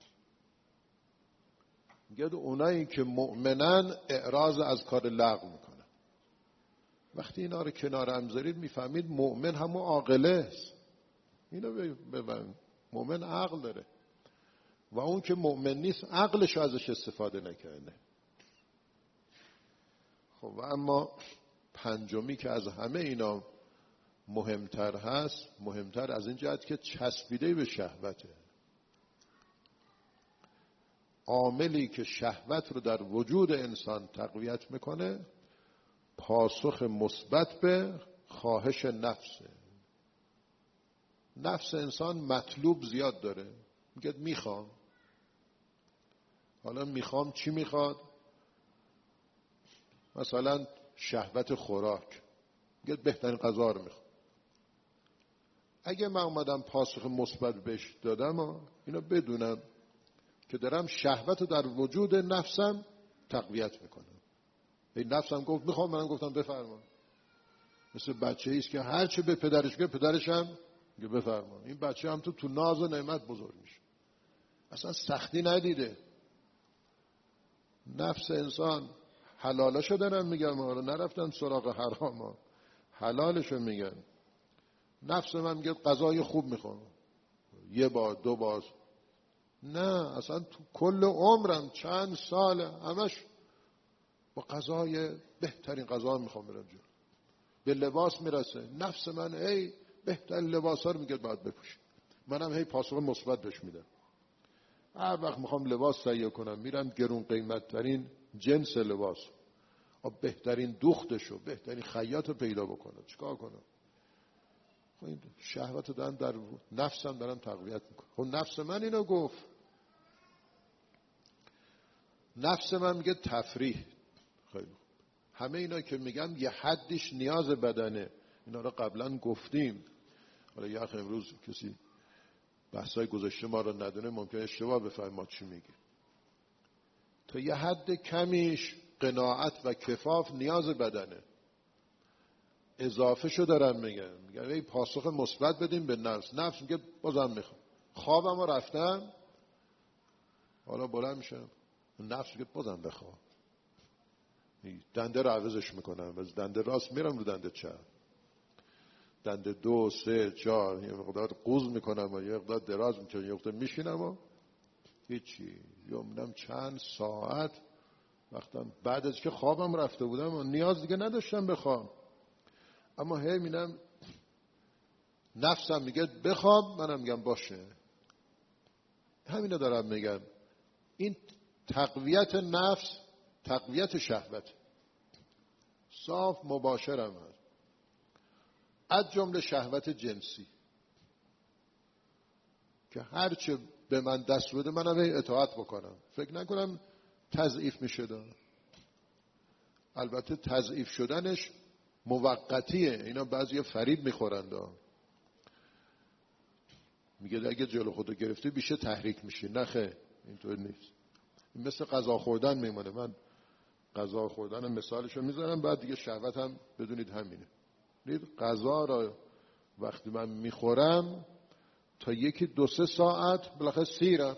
میگه اونایی که مؤمنن اعراض از کار لغو میکنن. وقتی اینا رو کنار هم بذارید میفهمید مؤمن همون عاقله است. اینو ببین، مؤمن عقل داره و اون که مؤمن نیست عقلش ازش استفاده نکنه. خب و اما پنجمی که از همه اینا مهمتر هست، مهمتر از این جهت که چسبیده به شهوته. عاملی که شهوت رو در وجود انسان تقویت میکنه پاسخ مثبت به خواهش نفسه. نفس انسان مطلوب زیاد داره، میگه میخوام. حالا میخوام چی میخواد؟ مثلا شهوت خوراک، میگه بهترین غذا رو میخوام. اگه من اومدم پاسخ مثبت بهش دادم، اینو بدونم که دارم شهوت رو در وجود نفسم تقویت میکنم. این نفسم گفت میخوام، منم گفتم بفرما. مثل بچه ایست که هر چه به پدرش بگه پدرش هم میگه بفرما. این بچه هم تو ناز و نعمت بزرگ میشه، اصلا سختی ندیده. نفس انسان حلالشو دارن میگن، ما رو نرفتن سراغ حرام، حلالشو میگن. نفس من میگه غذای خوب میخوام، یه بار دو بار، نه اصلا تو کل عمرم چند ساله همش با غذای بهترین غذا میخوام برم جلو. به لباس میرسه، نفس من هی بهترین لباسا رو میگه باید بپوشی، منم هی پاسخ مثبت بهش میدم. هر وقت میخوام لباس تهیه کنم میرم گرون قیمت ترین جنس لباس، بهترین دوختشو، بهترین خیاطو پیدا بکنم. چیکار کنم؟ این شهوت دارم در نفسم دارم تقویت میکنم. خب نفس من اینو گفت. نفس من میگه تفریح. خیلی خوب. همه اینا که میگم یه حدش نیاز بدنه، اینا رو قبلا گفتیم. حالا یه وقت امروز کسی بحثای گذشته ما رو ندونه ممکنه اشتباه بفهمه ما چی میگیم. تا یه حد کمیش قناعت و کفاف نیاز بدنه. اضافه شو دارم میگم ای پاسخ مثبت بدیم به نفس. نفس میگه بازم میخوام. خوابم رو رفتم، حالا بلند میشم، نفس میگه بازم بخوام. دنده رو عوضش میکنم، از دنده راست میرم رو دنده چپ، دنده 2 3 4 یه مقدار قوز میکنم و یه مقدار دراز میکنم، یه مقدار میشینم و هیچی. یومدم چند ساعت وقتم بعد از که خوابم رفته بودم و نیاز دیگه نداشتم بخوام، اما هی میدم نفسم میگه بخواب، منم میگم باشه. همینو دارم میگم. این تقویت نفس، تقویت شهوت صاف مباشرم هست، از جمله شهوت جنسی که هرچه به من دست بده منم اطاعت بکنم. فکر نکنم تضعیف میشه دارم. البته تضعیف شدنش موقتیه، اینا بعضی فریب میخورند. میگه اگه جلو خودو گرفتی بیشه تحریک میشی. نه خیر، اینطور نیست. این مثل غذا خوردن میمونه. من غذا خوردن مثالشو میذارم، بعد دیگه شهوت هم بدونید همینه. غذا را وقتی من میخورم تا 1-2-3 ساعت بالاخره سیرم،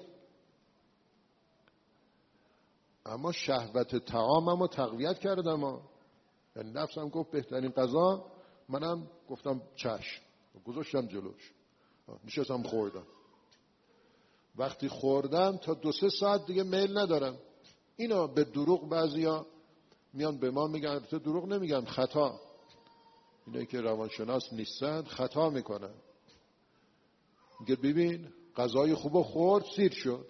اما شهوت طعامم رو تقویت کردم. یعنی نفسم گفت بهترین غذا، منم گفتم چشم، گذاشتم جلوش، نشستم خوردم. وقتی خوردم تا 2-3 ساعت دیگه میل ندارم. اینا به دروغ بعضیا میان به ما میگن، البته دروغ نمیگن، خطا. اینا که روانشناس نیستن خطا میکنن. میگه ببین غذای خوبو خورد سیر شد.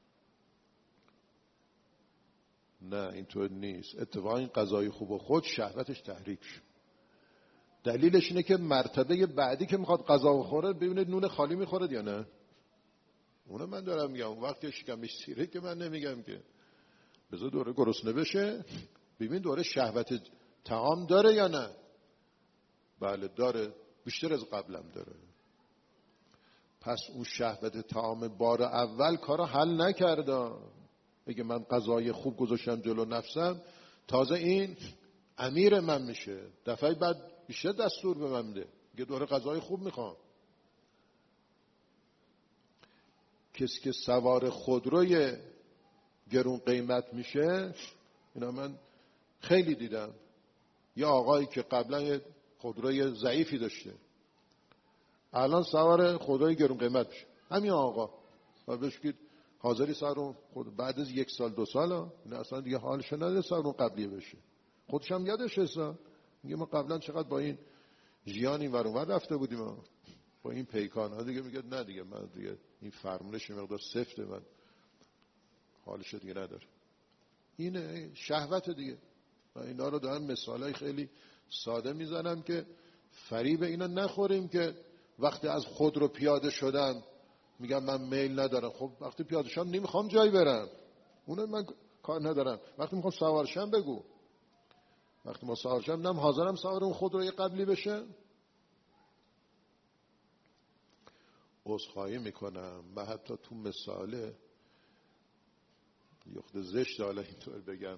نه اینطور نیست. اتفاقا این غذای خوبو خورد شهوتش تحریک شد. دلیلش اینه که مرتبه بعدی که میخواد غذا بخوره ببینید نون خالی میخوره یا نه. اونو من دارم میگم. اون وقت که شکمش سیره که من نمیگم که بذار دوره گرسنه بشه، ببین دوره شهوت طعام داره یا نه. بله داره، بیشتر از قبلم داره. پس اون شهوت طعام بار اول کارو حل نکرده. بگه من غذای خوب گذاشتم جلو نفسم، تازه این امیر من میشه. دفعه بعد بیشتر دستور به من میده، میگه دوره غذای خوب میخوام. کسی که سوار خودروی گرون قیمت میشه، اینا من خیلی دیدم. یه آقایی که قبلا خودروی ضعیفی داشته، الان سوار خودروی گرون قیمت میشه. همین آقا و بهش بگید حاضری سوار خود بعد از 1 سال 2 سال نه اصلا دیگه حالش نداره سوار اون قبلیه بشه. خودش هم یادش هست. میگه ما قبلا چقدر با این ژیان این ور اونور رفته بودیم با این پیکان ها. دیگه میگه نه دیگه من دیگه این فرمونش مقدار سفته، من حالش دیگه نداره. اینه شهوت دیگه. من اینا رو دارم مثالای خیلی ساده میزنم که فریب اینا نخوریم که وقتی از خود رو پیاده شدم میگم من میل ندارم. خب وقتی پیاده شدم نمیخوام جایی برم، اونو من کار ندارم. وقتی میخوام سوارشم بگو. وقتی ما سوارشم نم حاضرم سوار اون خود رو یه قبلی بشه. عذرخواهی میکنم. من حتی تو مثاله یخت زشت حالا اینطور بگم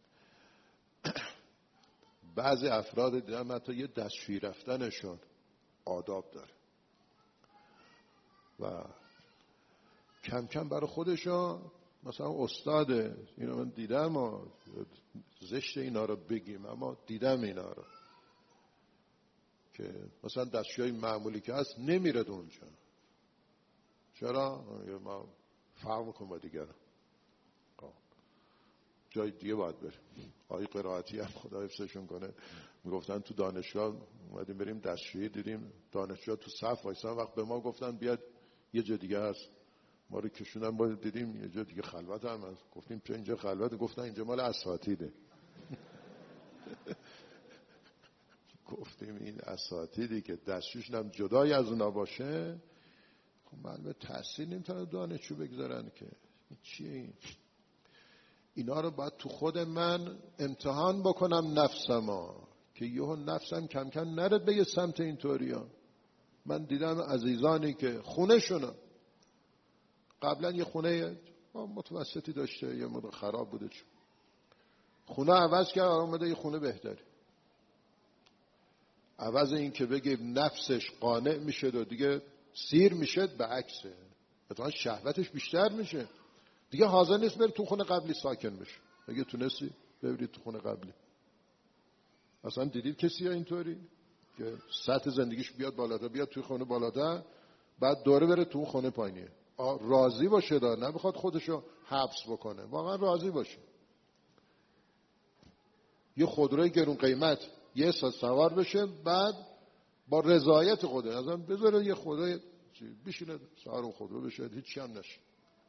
بعضی افراد دیدم حتی یه دستشویی رفتنشون آداب داره و کم کم برای خودشون مثلا استاده. اینو من دیدم و زشت اینا رو بگیم اما دیدم اینا رو که مثلا دستشویی معمولی که هست نمیرد اونجا. چرا؟ ما فرق میکنم با دیگران، جای دیگه باید بریم. آقای قرائتی هم خدا حفظشون کنه میگفتن تو دانشگاه اومدیم بریم دستشویی، دیدیم دانشجوها تو صف وایسن، وقت به ما گفتن بیاد یه جا دیگه هست، ما رو کشوندن با دیدیم یه جا دیگه خلوت هم هست. گفتیم چه اینجا خلوت؟ گفتن اینجا مال اساتیده. گفتیم این اساتیدی که دستشویش هم جدای از اونا باشه خب معلومه تحصیل نمیتونه دانشجو بگذارن که چیه این؟ اینا رو باید تو خود من امتحان بکنم نفسما که یهو نفسم کم کم نرد به یه سمت اینطوریا. من دیدم عزیزانی که خونه شونه قبلا یه خونه متوسطی داشته یه مدت خراب بوده، خونه عوض کرد آمده یه خونه بهتری. عوض این که بگه نفسش قانع میشه و دیگه سیر میشه، به عکسه اتفاقا شهوتش بیشتر میشه، دیگه حاضر نیست بره تو خونه قبلی ساکن بشه. اگه تونستی ببرید تو خونه قبلی. اصلا دیدید کسی اینطوری که سطح زندگیش بیاد بالاتر، بیاد توی خونه بالاتر بعد دوره بره تو خونه پایینیه؟ راضی باشه دا، نمیخواد خودشو حبس بکنه، واقعا راضی باشه. یه خودروی گرون قیمت یه سال سوار بشه بعد با رضایت خودش ازم بذاره یه خدای بشینه سوار اون خودرو بشه هیچی هم نشه.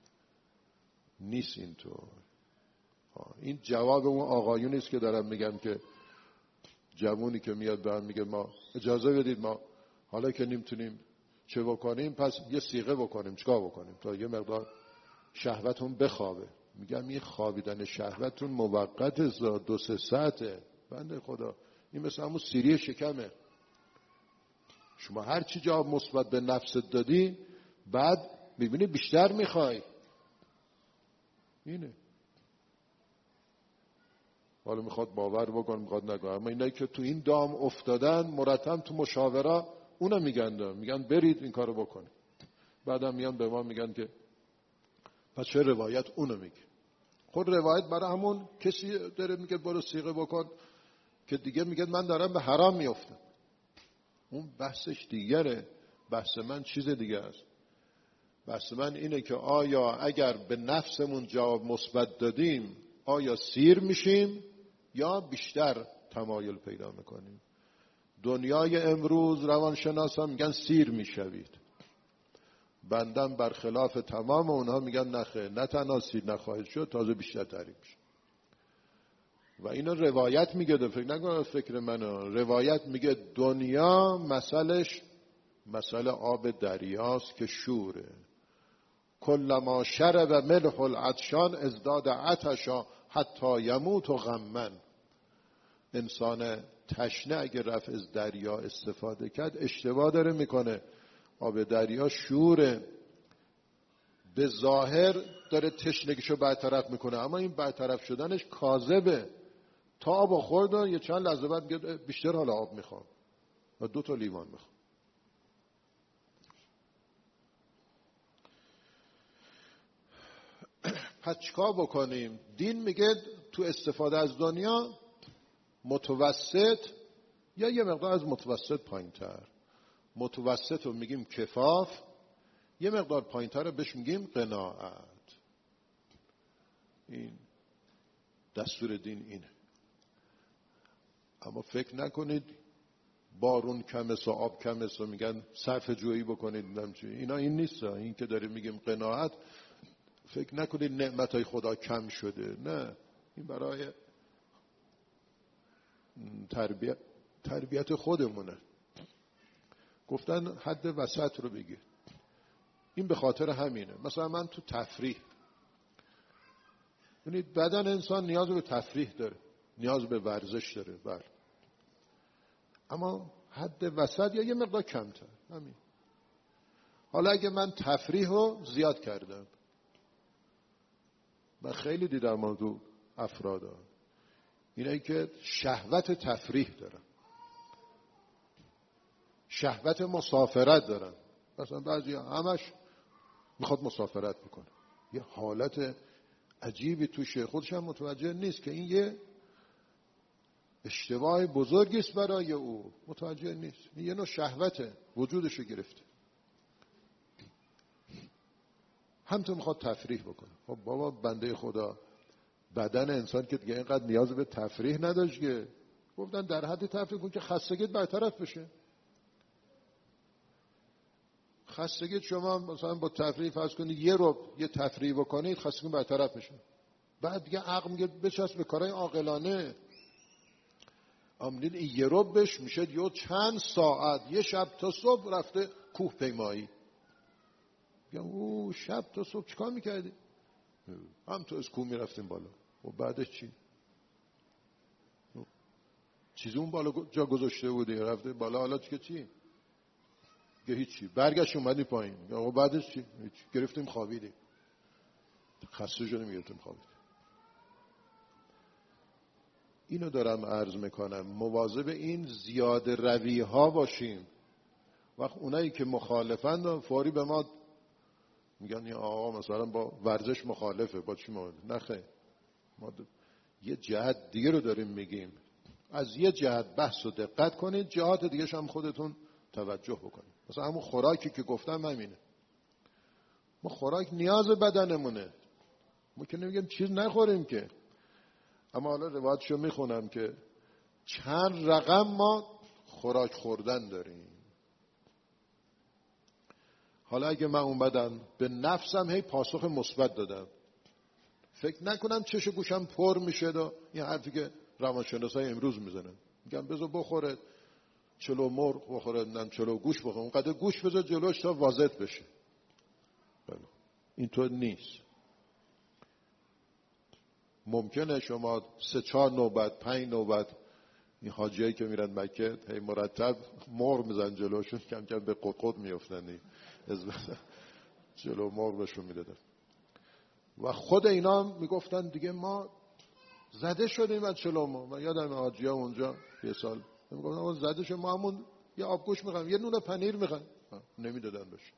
نیست اینطور. این جواب اون آقایونی است که دارم میگم که جوونی که میاد به من میگه ما اجازه بدید ما حالا که نمیتونیم چه بکنیم پس یه صیغه بکنیم. چیکار بکنیم تا یه مقدار شهوتون بخوابه؟ میگم این خوابیدن شهوتون موقت 2-3 ساعته بنده خدا. این مثل همون سیری شکمه. شما هر چی جواب مثبت به نفست دادی بعد میبینی بیشتر میخوای. اینه. حالا میخواد باور بکن میخواد نگه، اما اینایی که تو این دام افتادن مرتب تو مشاوره اونا میگن برید این کارو بکنید. بعدم میان به ما میگن که پس چه روایت اونو میگه؟ خود روایت برای همون کسی داره میگه برو صیغه بکن که دیگه میگه من دارم به حرام میافتم. اون بحثش دیگره. بحث من چیز دیگه است. بحث من اینه که آیا اگر به نفسمون جواب مثبت دادیم آیا سیر میشیم یا بیشتر تمایل پیدا میکنیم؟ دنیای امروز روانشناسان میگن سیر میشوید. بندم برخلاف تمام اونها میگن نخه، نه تنها سیر نخواهید شد تازه بیشتر تحریک میشه. و اینو روایت میگه، فکر نکنم فکر منو، روایت میگه دنیا مثل آب دریاست که شوره. کلما شرب ملح العطشان ازداد عطشا حتی یموت غما. انسان تشنه اگه رفت از دریا استفاده کرد اشتباه داره میکنه. آب دریا شوره، به ظاهر داره تشنگیشو برطرف میکنه اما این برطرف شدنش کاذبه. تا آب خورد و یه چند لحظه بعد میگه بیشتر حالا آب میخوام و 2 لیوان میخوام. پس چیکار بکنیم؟ دین میگه تو استفاده از دنیا متوسط یا یه مقدار از متوسط پایین‌تر. متوسط رو میگیم کفاف، یه مقدار پایین‌تر رو بهش میگیم قناعت. این دستور دین اینه. اما فکر نکنید بارون کمس و آب کمس و میگن صرفه جویی بکنید اینا این نیست. این که داریم میگیم قناعت فکر نکنید نعمتهای خدا کم شده، نه، این برای تربیت خودمونه. گفتن حد وسط رو بگیر. این به خاطر همینه. مثلا من تو تفریح، ببینید بدن انسان نیاز به تفریح داره، نیاز به ورزش داره، بله، اما حد وسط یا یه مقدار کمتر، همین. حالا اگه من تفریح رو زیاد کردم، من خیلی دیدم تو افرادا اینایی که شهوت تفریح دارن، شهوت مسافرت دارن. مثلا بعضی همش میخواد مسافرت بکنه، یه حالت عجیبی توشه، خودش هم متوجه نیست که این یه اشتباه بزرگی است برای او، متوجه نیست. این یه نوع شهوت وجودشو گرفته، همینطور میخواد تفریح بکنه. خب بابا بنده خدا، بدن انسان که دیگه اینقدر نیاز به تفریح نداشت که. گفتن در حد تفریح کن که خستگیت برطرف بشه. خستگیت شما مثلا با تفریح فرض کنید یه تفریح بکنید، خستگی برطرف میشه. بعد دیگه عقل میگه بچسب به کارهای عاقلانه. امید این یه بش میشه یه چند ساعت، یه شب تا صبح رفته کوه پیمایی. میگم او شب تا صبح چیکار میکردی؟ هم تو از کوه میرفتیم بالا. و بعدش چی؟ چیزی اون بالا جا گذاشته بودی رفته بالا، حالا چی؟ هیچی، برگشت اومدی پایین. و بعدش چی؟ هیچی. گرفتیم خوابیدیم، خسته شدیم گرفتیم خوابیدیم. اینو دارم عرض میکنم، مواظب این زیاده روی ها باشیم. وقت اونایی که مخالفن فوری به ما میگن این آقا مثلا با ورزش مخالفه، با چی مخالفه؟ نه خیر، ما یه جهت دیگه رو داریم میگیم. از یه جهت بحث و دقت کنید، جهات دیگه هم خودتون توجه بکنید. مثلا همون خوراکی که گفتم همینه. ما خوراک نیاز بدنمونه، ما که نمیگیم چیز نخوریم که. اما حالا روایتشو میخونم که چند رقم ما خوراک خوردن داریم. حالا اگه من اومدم به نفسم هی پاسخ مثبت دادم، فکر نکنم چش گوشم پر میشه. این حرفی که روانشناسای امروز میزنن، میگن بذار بخوره چلو مرغ بخوره، نم چلو گوش بخوره، اونقدر گوش بذار جلوش تا واضح بشه. بله. اینطور نیست. ممکنه شما 3-4 نوبت 5 نوبت، این حاجیایی که میرن مکه هی مرتب مرغ میزن جلوشون، کم کم به قطقط میافتن، جلو مرغ بهشون میدادن. و خود اینا میگفتن دیگه ما زده شدیم از چلو مرغ. من یادم حاجی‌ها اونجا یه سال میگفتن ما زده شدیم، ما همون یه آبگوشت میخوایم، یه نون پنیر میخوایم، نمیدادن بهش.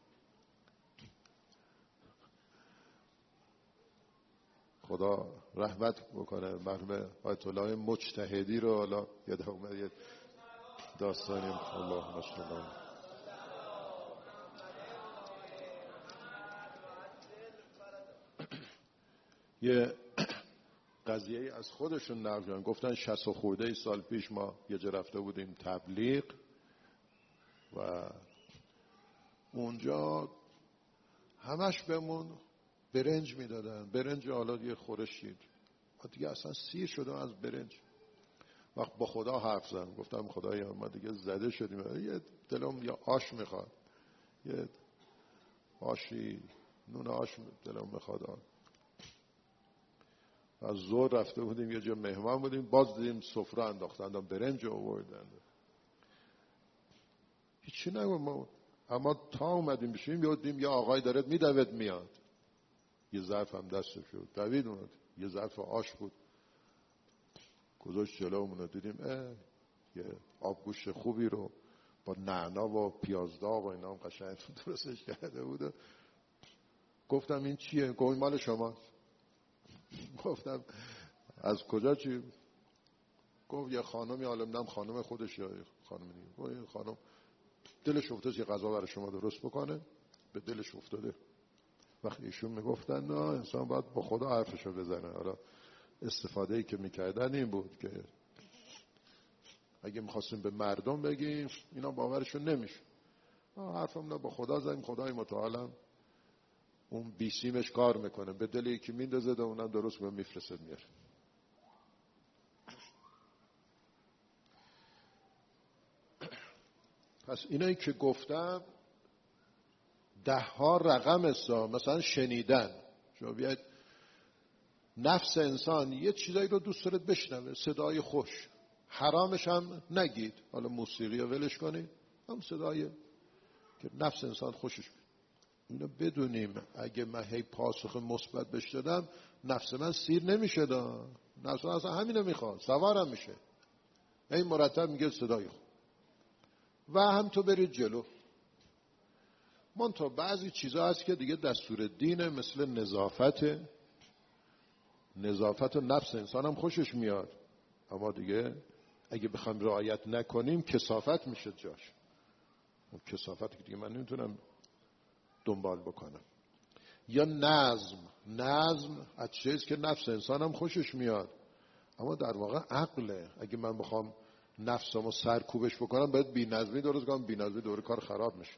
خدا رحمت بکنه مرحوم آیت الله مجتهدی رو. حالا یادم اومد یه داستانی، اللهم صل علی یه قضیه از خودشون نقل کردن. گفتن 60 خورده سال پیش ما یه جا رفته بودیم تبلیغ و اونجا همش بهمون برنج میدادن. برنج حالا یه خورشید دیگه اصلا سیر شده از برنج. وقت با خدا حرف زدم، گفتم خدایا ما دیگه زده شدیم، یه دلم یا آش میخواد، یه آشی نون آش دلم میخواد. از ظهر رفته بودیم یه جا مهمان بودیم، باز دیدیم سفره انداختن برنج آوردن. هیچی نگم، اما تا اومدیم بشیم یه دیدیم یه آقای داره میدوید میاد، یه ظرف هم دستش شد دوید اومد، یه ظرف آش بود گذاشت جلومون. دیدیم یه آبگوشت خوبی رو با نعنا و پیازداغ و اینا هم قشنگ درستش کرده بود. گفتم این چیه؟ گفت مال شماست. گفتم از کجا چی؟ گفت یه خانمی، حالا نمیدونم خانم خودش یا خانم دیگه. گفت این خانم دلش افتاد یه غذا برای شما درست بکنه، به دلش افتاده. وقتی ایشون میگفتن نه انسان باید با خدا حرفشو بزنه. حالا استفاده‌ای که میکردن این بود که اگه میخواستیم به مردم بگیم اینا باورشون نمیشه، حرفمون با خدا زدیم، خدای متعالم اون بیسیمش کار میکنه، به دل یکی میندازه و اونم درست به میفرسته میاره. پس اینایی که گفتم 10 رقم است. مثلا شنیدن، شما بیاید نفس انسان یه چیزایی رو دوست دارد بشنوه، صدای خوش، حرامش هم نگید، حالا موسیقی رو ولش کنید، هم صدای که نفس انسان خوشش بیاد. اینو بدونیم اگه من هی پاسخ مثبت بهش دادم نفس من سیر نمیشه، نفس من اصلا همینو میخواد، سوارم میشه، این مرتب میگه صدای خوب و هم تو برید جلو. من تا بعضی چیزا هست که دیگه دستور دینه، مثل نظافت و نفس انسان هم خوشش میاد، اما دیگه اگه بخوام رعایت نکنیم کثافت میشه جاش، اون کثافت که دیگه من نمیتونم دنبال بکنم. یا نظم از چیزی که نفس انسان هم خوشش میاد، اما در واقع عقله. اگه من بخوام نفسمو سرکوبش بکنم باید بی‌نظمی درست کنم، بی‌نظمی دوره کار خراب میشه.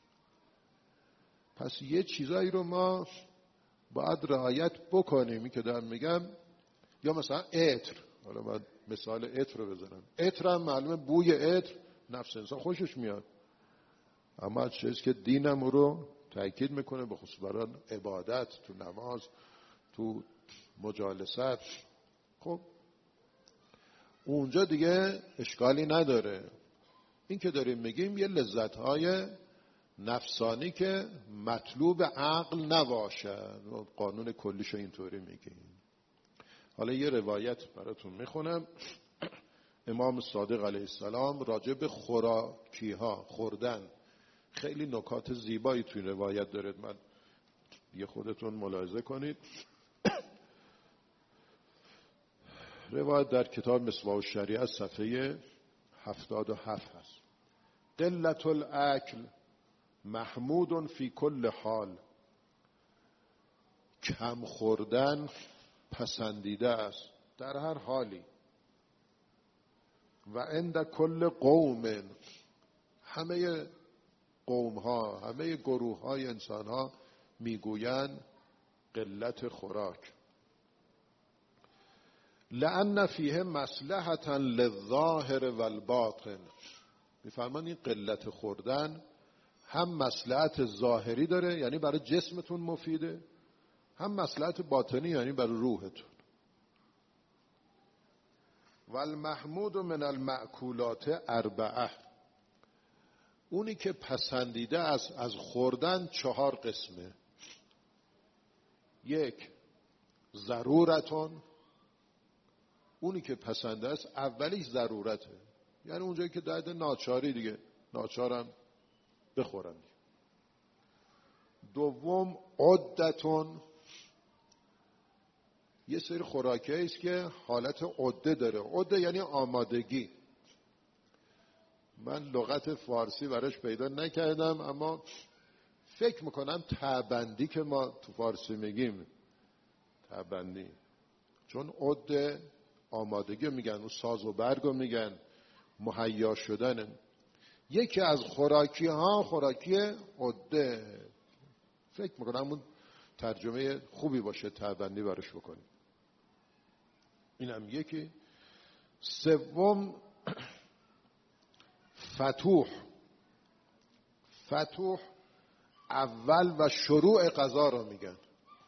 پس یه چیزایی رو ما باید رعایت بکنیم. این که دارم میگم، یا مثلا عطر، حالا من مثال عطر رو بزنم، عطر هم معلومه بوی عطر نفس انسان خوشش میاد، اما چیزی که دینم رو تأکید میکنه، به خصوص برای عبادت، تو نماز، تو مجالست، خب اونجا دیگه اشکالی نداره. این که داریم میگیم یه لذت‌های نفسانی که مطلوب عقل نباشد، قانون کلیش اینطوری میگیم. حالا یه روایت براتون میخونم. امام صادق علیه السلام راجع به خوراکی ها، خوردن، خیلی نکات زیبایی توی روایت داره، من یه خودتون ملاحظه کنید. روایت در کتاب مصباح الشریعه صفحه 77 هست. قلت الاکل محمود فی کل حال، کم خوردن پسندیده است در هر حالی. و عند کل قوم، همه قوم ها، همه گروه های انسان ها میگویند قلت خوراک. لأن فیه مصلحة للظاهر والباطن، میفرمان این قلت خوردن هم مصلحت ظاهری داره، یعنی برای جسمتون مفیده، هم مصلحت باطنی، یعنی برای روحتون. والمحمود من المأکولات 4، اونی که پسندیده است از خوردن 4 قسمه. 1 ضرورتون، اونی که پسنده است اولیش ضرورته، یعنی اونجایی که درد ناچاری دیگه، ناچارم بخورم. 2 عدتون، یه سری خوراکی است که حالت عده داره. عده یعنی آمادگی. من لغت فارسی براش پیدا نکردم، اما فکر میکنم تبندی که ما تو فارسی میگیم، تبندی، چون عده آمادگی میگن، اون ساز و برگو میگن، مهیا شدن. یکی از خوراکی ها خوراکی عده، فکر میکنم اون ترجمه خوبی باشه تبندی براش بکنیم. اینم یکی. 3 فتوح اول و شروع غذا رو میگن.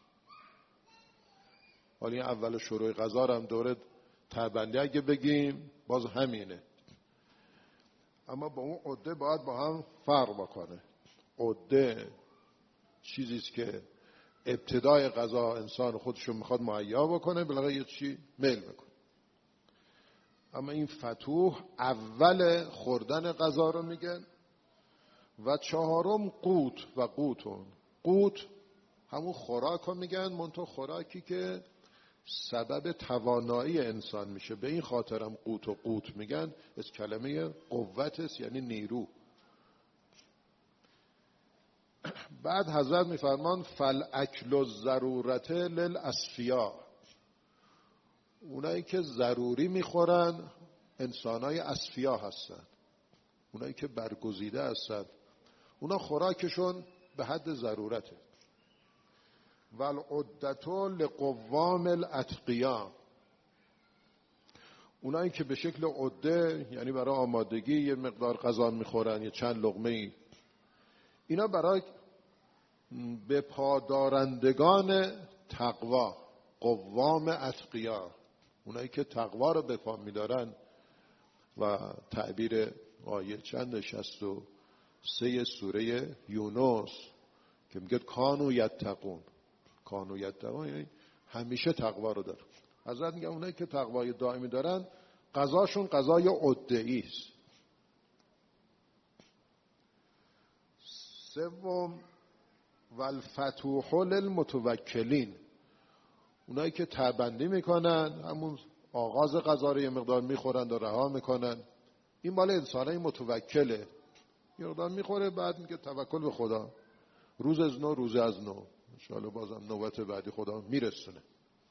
حالا این اول و شروع غذا رو هم دوره تبندی اگه بگیم باز همینه، اما با اون عده باید با هم فرق بکنه. عده چیزیست که ابتدای غذا انسان خودشو میخواد مهیا بکنه، بالاخره یه چی میل میکنه. اما این فتوح اول خوردن غذا رو میگن. و 4 قوت و قوتون. قوت همون خوراک رو میگن، منتها خوراکی که سبب توانایی انسان میشه، به این خاطرم قوت و قوت میگن، از کلمه قوت است، یعنی نیرو. بعد حضرت میفرمان فالاکل الضرورت للاصفیاء، اونایی که ضروری میخورن انسانای اصفیا هستن، اونایی که برگزیده هستن، اونا خوراکشون به حد ضرورته. والعدة لقوام الاتقیا، اونایی که به شکل عده، یعنی برای آمادگی یه مقدار غذا میخورن، یه چند لقمه، اینا برای به پادارندگان تقوا، قوام اتقیا، اونایی که تقوا رو به پا میدارن. و تعبیر آیه چند 63 سوره یونس که میگه کانوا یتقون، کانوا یتقون یعنی همیشه تقوا رو دارن. حضرت میگه اونایی که تقوای دائمی دارن قضاشون قضای عده‌ای است. سوم والفتوح للمتوکلین، اونایی که تبندی میکنن، همون آغاز غذا رو یه مقدار میخورن و رها میکنن. این مال انسانای متوکله، یه مقدار میخوره بعد میگه توکل به خدا، روز از نو روز از نو، انشاءالله بازم نوبت بعدی خدا میرسونه.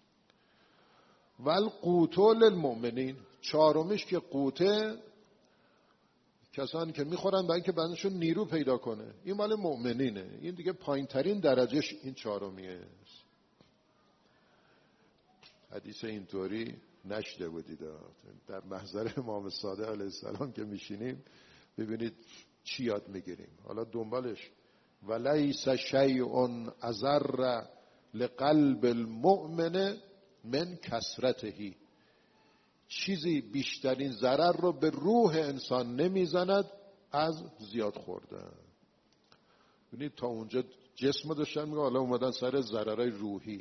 والقوت للمؤمنین، چهارمیش که قوته، کسانی که میخورن برای اینکه بدنشون نیرو پیدا کنه، این مال مؤمنینه. این دیگه پایین ترین درجهش این چهارمیه. حدیث اینطوری نشده بودید در محضر امام صادق علیه السلام که میشینیم ببینید چی یاد میگیریم. حالا دنبالش ولیس شیء اضر لقلب المؤمن من کثرته، چیزی بیشترین ضرر رو به روح انسان نمیزند از زیاد خوردن. ببینید تا اونجا جسم داشتن میگه، حالا اومدن سر ضررهای روحی.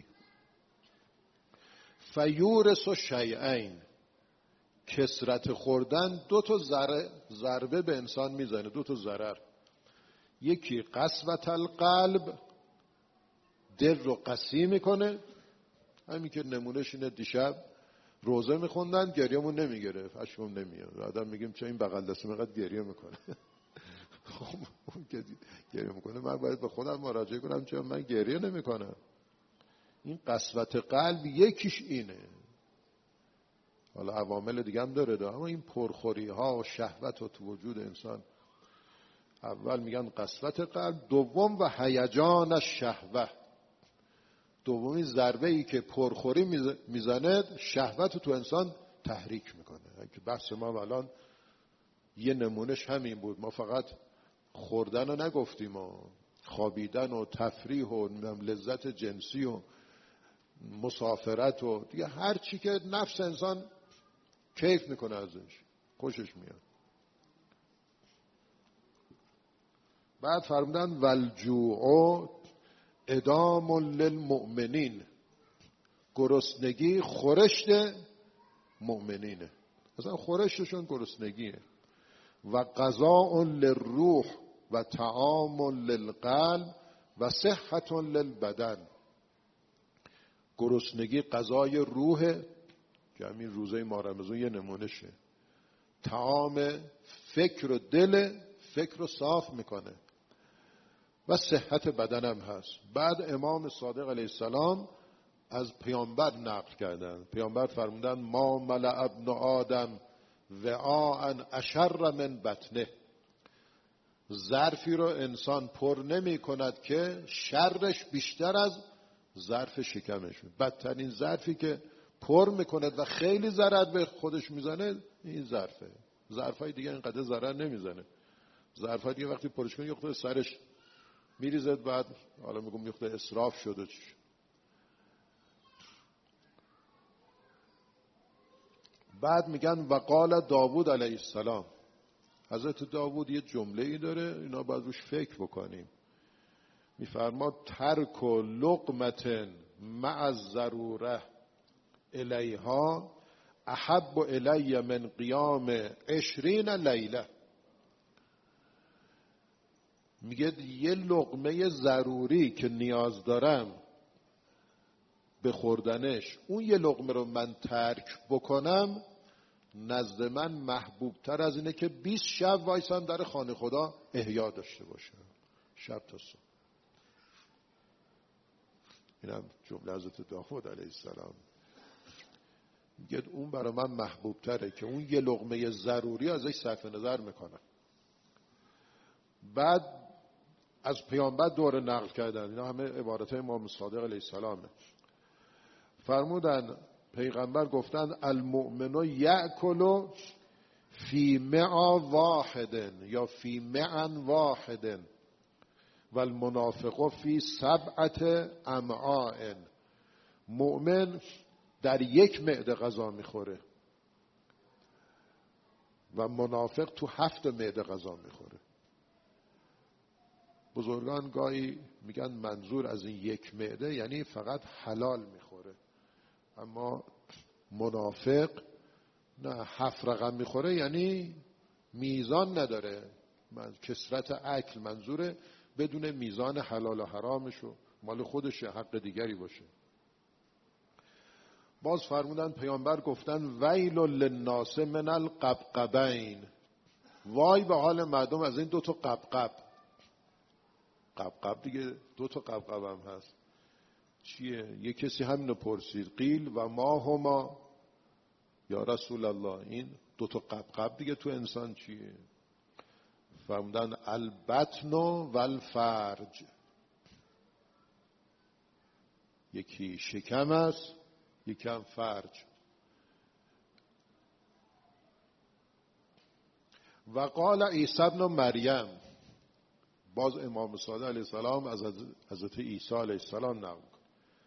فیورث شیئین، کثرت خوردن دو تا ضربه به انسان میزنه، دو تا ضرر. یکی قسوة القلب، دل رو قسی میکنه. همین که نمونهش اینه، دیشب روزه میخوندن گریه‌مون نمیگرفت، اشکم نمیاد. آدم میگیم چه این بغل دستم اینقدر گریه میکنه. خب اون که گریه میکنه من باید به خودم مراجعه کنم چرا من گریه نمیکنم. این قسوة قلب یکیش اینه. حالا عوامل دیگه هم داره اما این پرخوری ها و شهوت و تو وجود انسان، اول میگن قسوة قلب، دوم و هیجان الشهوه، دومی ضربه ای که پرخوری میزنه شهوت تو انسان تحریک میکنه. که بحث ما الان یه نمونهش همین بود. ما فقط خوردن رو نگفتیم و خوابیدن و تفریح و لذت جنسی و مسافرت و دیگه هر چی که نفس انسان کیف میکنه ازش، خوشش میاد. بعد فرمودن والجوع ادام للمؤمنین، گرسنگی خورشت مؤمنینه، مثلا خورشتشون گرسنگیه. و غذاء للروح و طعام للقلب و صحت للبدن، گرسنگی غذای روح که همین روزه ماه رمضان یه نمونهشه. طعام فکر و دل، فکر رو صاف میکنه و صحت بدن هم هست. بعد امام صادق علیه السلام از پیامبر نقل کردن، پیامبر فرمودن ما ملأ ابن آدم وعاء اشر من بطنه، ظرفی رو انسان پر نمی کند که شرش بیشتر از ظرف شکمش. بدترین ظرفی که پر میکند و خیلی ضرر به خودش میزنه این ظرفه. ظرفای دیگه اینقدر ضرر نمیزنه. ظرفای دیگه وقتی پرش کنی یخته سرش میریزد، بعد حالا میگم یخته اسراف شده. بعد میگن وقال داوود علیه السلام، حضرت داوود یه جمله ای داره، اینا باید روش فکر بکنیم. میفرماد ترک لقمة مع الضروره الیها احب الی من قیام 20 لیله. میگه یه لقمه ضروری که نیاز دارم به خوردنش، اون یه لقمه رو من ترک بکنم نزد من محبوب تر از اینه که 20 شب وایسم در خانه خدا احیا داشته باشم شب تا صبح. اینم جمله حضرت داوود علیه السلام. میگه اون برای من محبوب تره که اون یه لقمه ضروری ازش صرف نظر میکنم. بعد از پیامبر دوره نقل کردن، اینا همه عبارت امام صادق علیه السلامه. فرمودن پیغمبر گفتن المؤمن یأکل فی معا واحد یا فی معا واحد و المنافق فی 7 امعاء. مؤمن در یک معده غذا میخوره و منافق تو 7 معده غذا میخوره. بزرگان گاهی میگن منظور از این یک معده یعنی فقط حلال میخوره، اما منافق نه 7 رقم میخوره یعنی میزان نداره، کثرت اکل منظوره بدون میزان حلال و حرامشو، مال خودشه حق دیگری باشه. باز فرمودن پیامبر گفتن ویل للناس من القبقبین، وای به حال مردم از این 2 قبقب. قبقب دیگه 2 قبقب هم هست. چیه؟ یه کسی همینو پرسید قیل و ما هما یا رسول الله، این 2 قبقب دیگه تو انسان چیه؟ فرمودن البطن و الفرج، یکی شکم است یکی هم فرج. و قال عیسی ابن مریم، باز امام صادق علیه السلام از حضرت عیسی علیه السلام نقل می‌کنه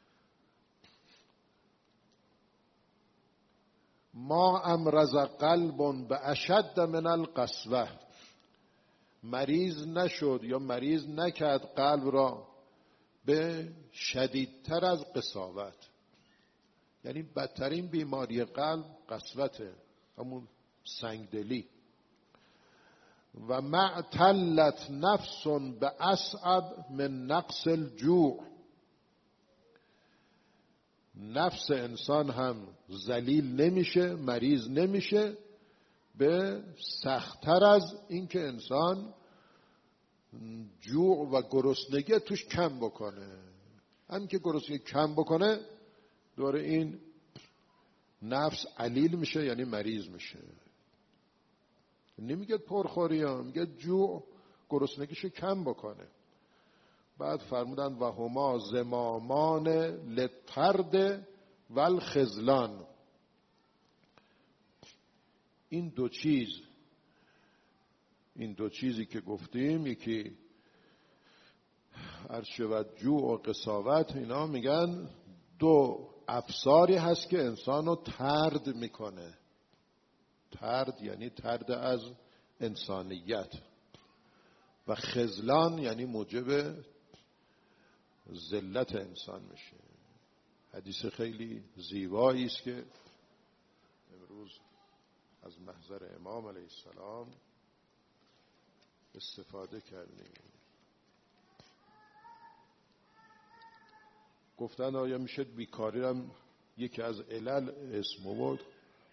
ما امرض قلب به اشد من القسوه، مریض نشد یا مریض نکرد قلب را به شدیدتر از قساوت، یعنی بدترین بیماری قلب قسوته، همون سنگدلی. و معتلت نفس به اصعب من نقص الجوع، نفس انسان هم ذلیل نمیشه مریض نمیشه به سخت‌تر از اینکه انسان جوع و گرسنگی توش کم بکنه. هم که گرسنگی کم بکنه دوره این نفس علیل میشه یعنی مریض میشه. نمیگه پرخوری ها، میگه جوع گرسنگیشو کم بکنه. بعد فرمودن و هما زمامان للطرد و الخذلان، این 2 چیزی که گفتیم، یکی عرض شود جوع و قساوت، اینا میگن 2 افساری هست که انسانو طرد میکنه. طرد یعنی طرد از انسانیت و خذلان یعنی موجب ذلت انسان میشه. حدیث خیلی زیبایی است که امروز از محضر امام علیه السلام استفاده کردیم. گفتن آیا میشه بیکاری هم یکی از علل اسم بود؟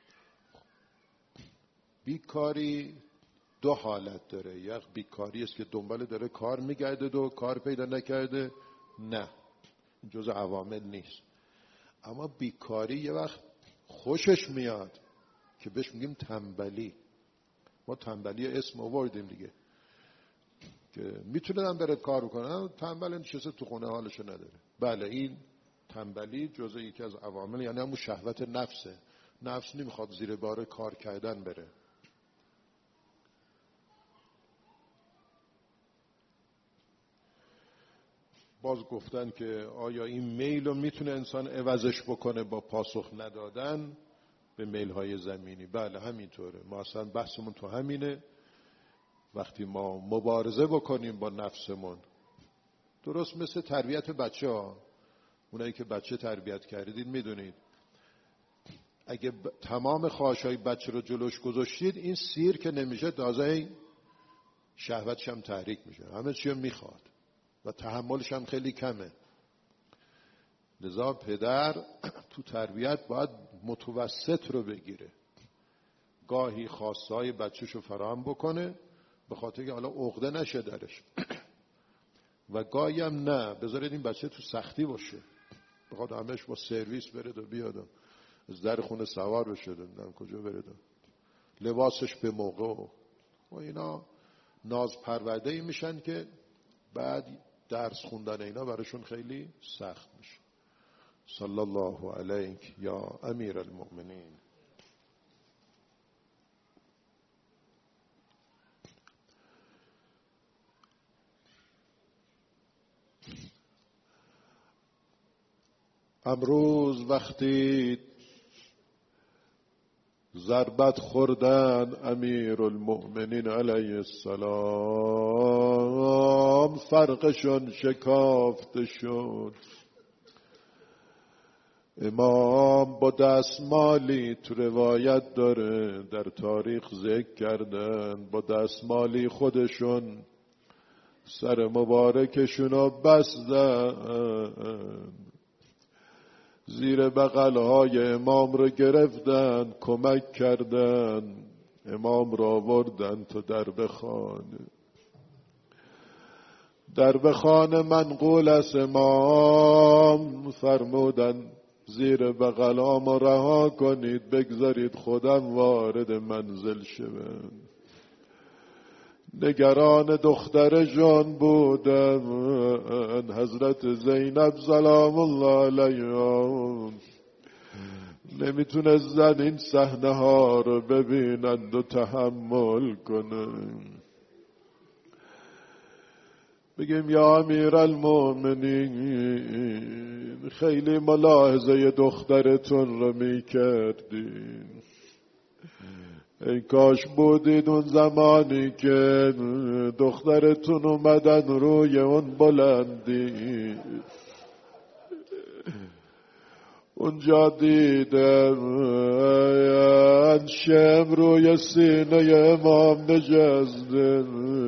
بیکاری 2 حالت داره، یک بیکاری است که دنبال داره کار میگرده و کار پیدا نکرده، نه جز عوامل نیست. اما بیکاری یه وقت خوشش میاد که بهش میگیم تنبلی. ما تنبلی اسم آوردیم دیگه، که میتونه هم بره کار کنه، تنبل نشسته تو خونه حالشو نداره. بله این تنبلی جزء یکی از عوامل، یعنی همون شهوت نفسه. نفس نمیخواد زیر بار کار کردن بره. باز گفتن که آیا این میل رو میتونه انسان عوضش بکنه با پاسخ ندادن به میل های زمینی؟ بله همینطوره. ما اصلا بحثمون تو همینه. وقتی ما مبارزه بکنیم با نفسمون، درست مثل تربیت بچه ها، اونایی که بچه تربیت کردید میدونید اگه تمام خواهش‌های بچه رو جلوش گذاشتید، این سیر که نمیشه تازه شهوتش هم تحریک میشه، همه چی رو میخواد و تحملش هم خیلی کمه. لذا پدر تو تربیت باید متوسط رو بگیره، گاهی خواستهای بچه‌ش رو فراهم بکنه به خاطر که حالا عقده نشه درش و گاهی هم نه، بذارید این بچه تو سختی باشه، بخواد همش با سرویس برد و بیاد، از در خونه سوار بشه، نمیدونم کجا برد، لباسش به موقع و اینا ناز پرورده ای میشن که بعد درس خوندن اینا براشون خیلی سخت میشه. صلی الله علیک یا امیر المؤمنین. امروز وقتی ضربت خوردن امیر المؤمنین علیه السلام، فرقشون شکافته شد. امام با دستمالی، تو روایت داره در تاریخ ذکر کردن، با دستمالی خودشون سر مبارکشون رو بستن، زیر بغلهای امام رو گرفتن، کمک کردن، امام رو آوردن تا درب خانه. درب خانه منقول از امام، فرمودن زیر بغلام رو رها کنید، بگذارید خودم وارد منزل شوم. نگران دختر جان بودن، حضرت زینب سلام الله علیها، نمیتونستن این صحنه ها رو ببینند و تحمل کنن. بگیم یا امیر المؤمنین، خیلی ملاحظه دخترتون رو میکردین. ای کاش بودید اون زمانی که دخترتون اومدن روی اون بلندی، اونجا دیدن شم روی سینه امام نشسته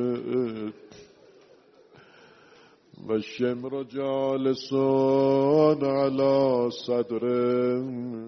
و شمر جالسون علی صدره.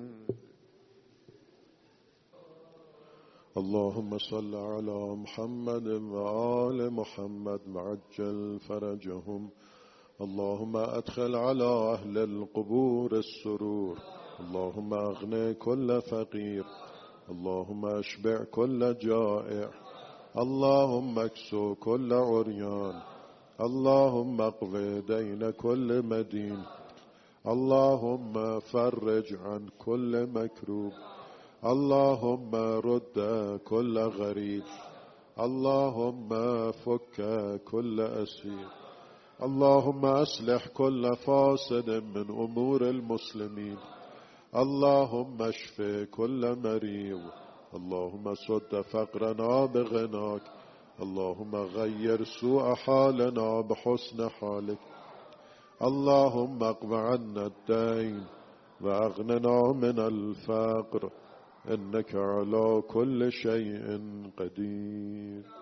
اللهم صل على محمد وآل محمد وعجل فرجهم. اللهم ادخل على اهل القبور السرور. اللهم اغني كل فقير. اللهم اشبع كل جائع. اللهم اكسو كل عريان. اللهم اقض دين كل مدين. اللهم فرج عن كل مكروب. اللهم رد كل غريب. اللهم فك كل أسير. اللهم أصلح كل فاسد من أمور المسلمين. اللهم اشف كل مريض. اللهم سد فقرنا بغناك. اللهم غير سوء حالنا بحسن حالك. اللهم اقض عنا الدين وأغننا من الفقر، إنك على كل شيء قدير.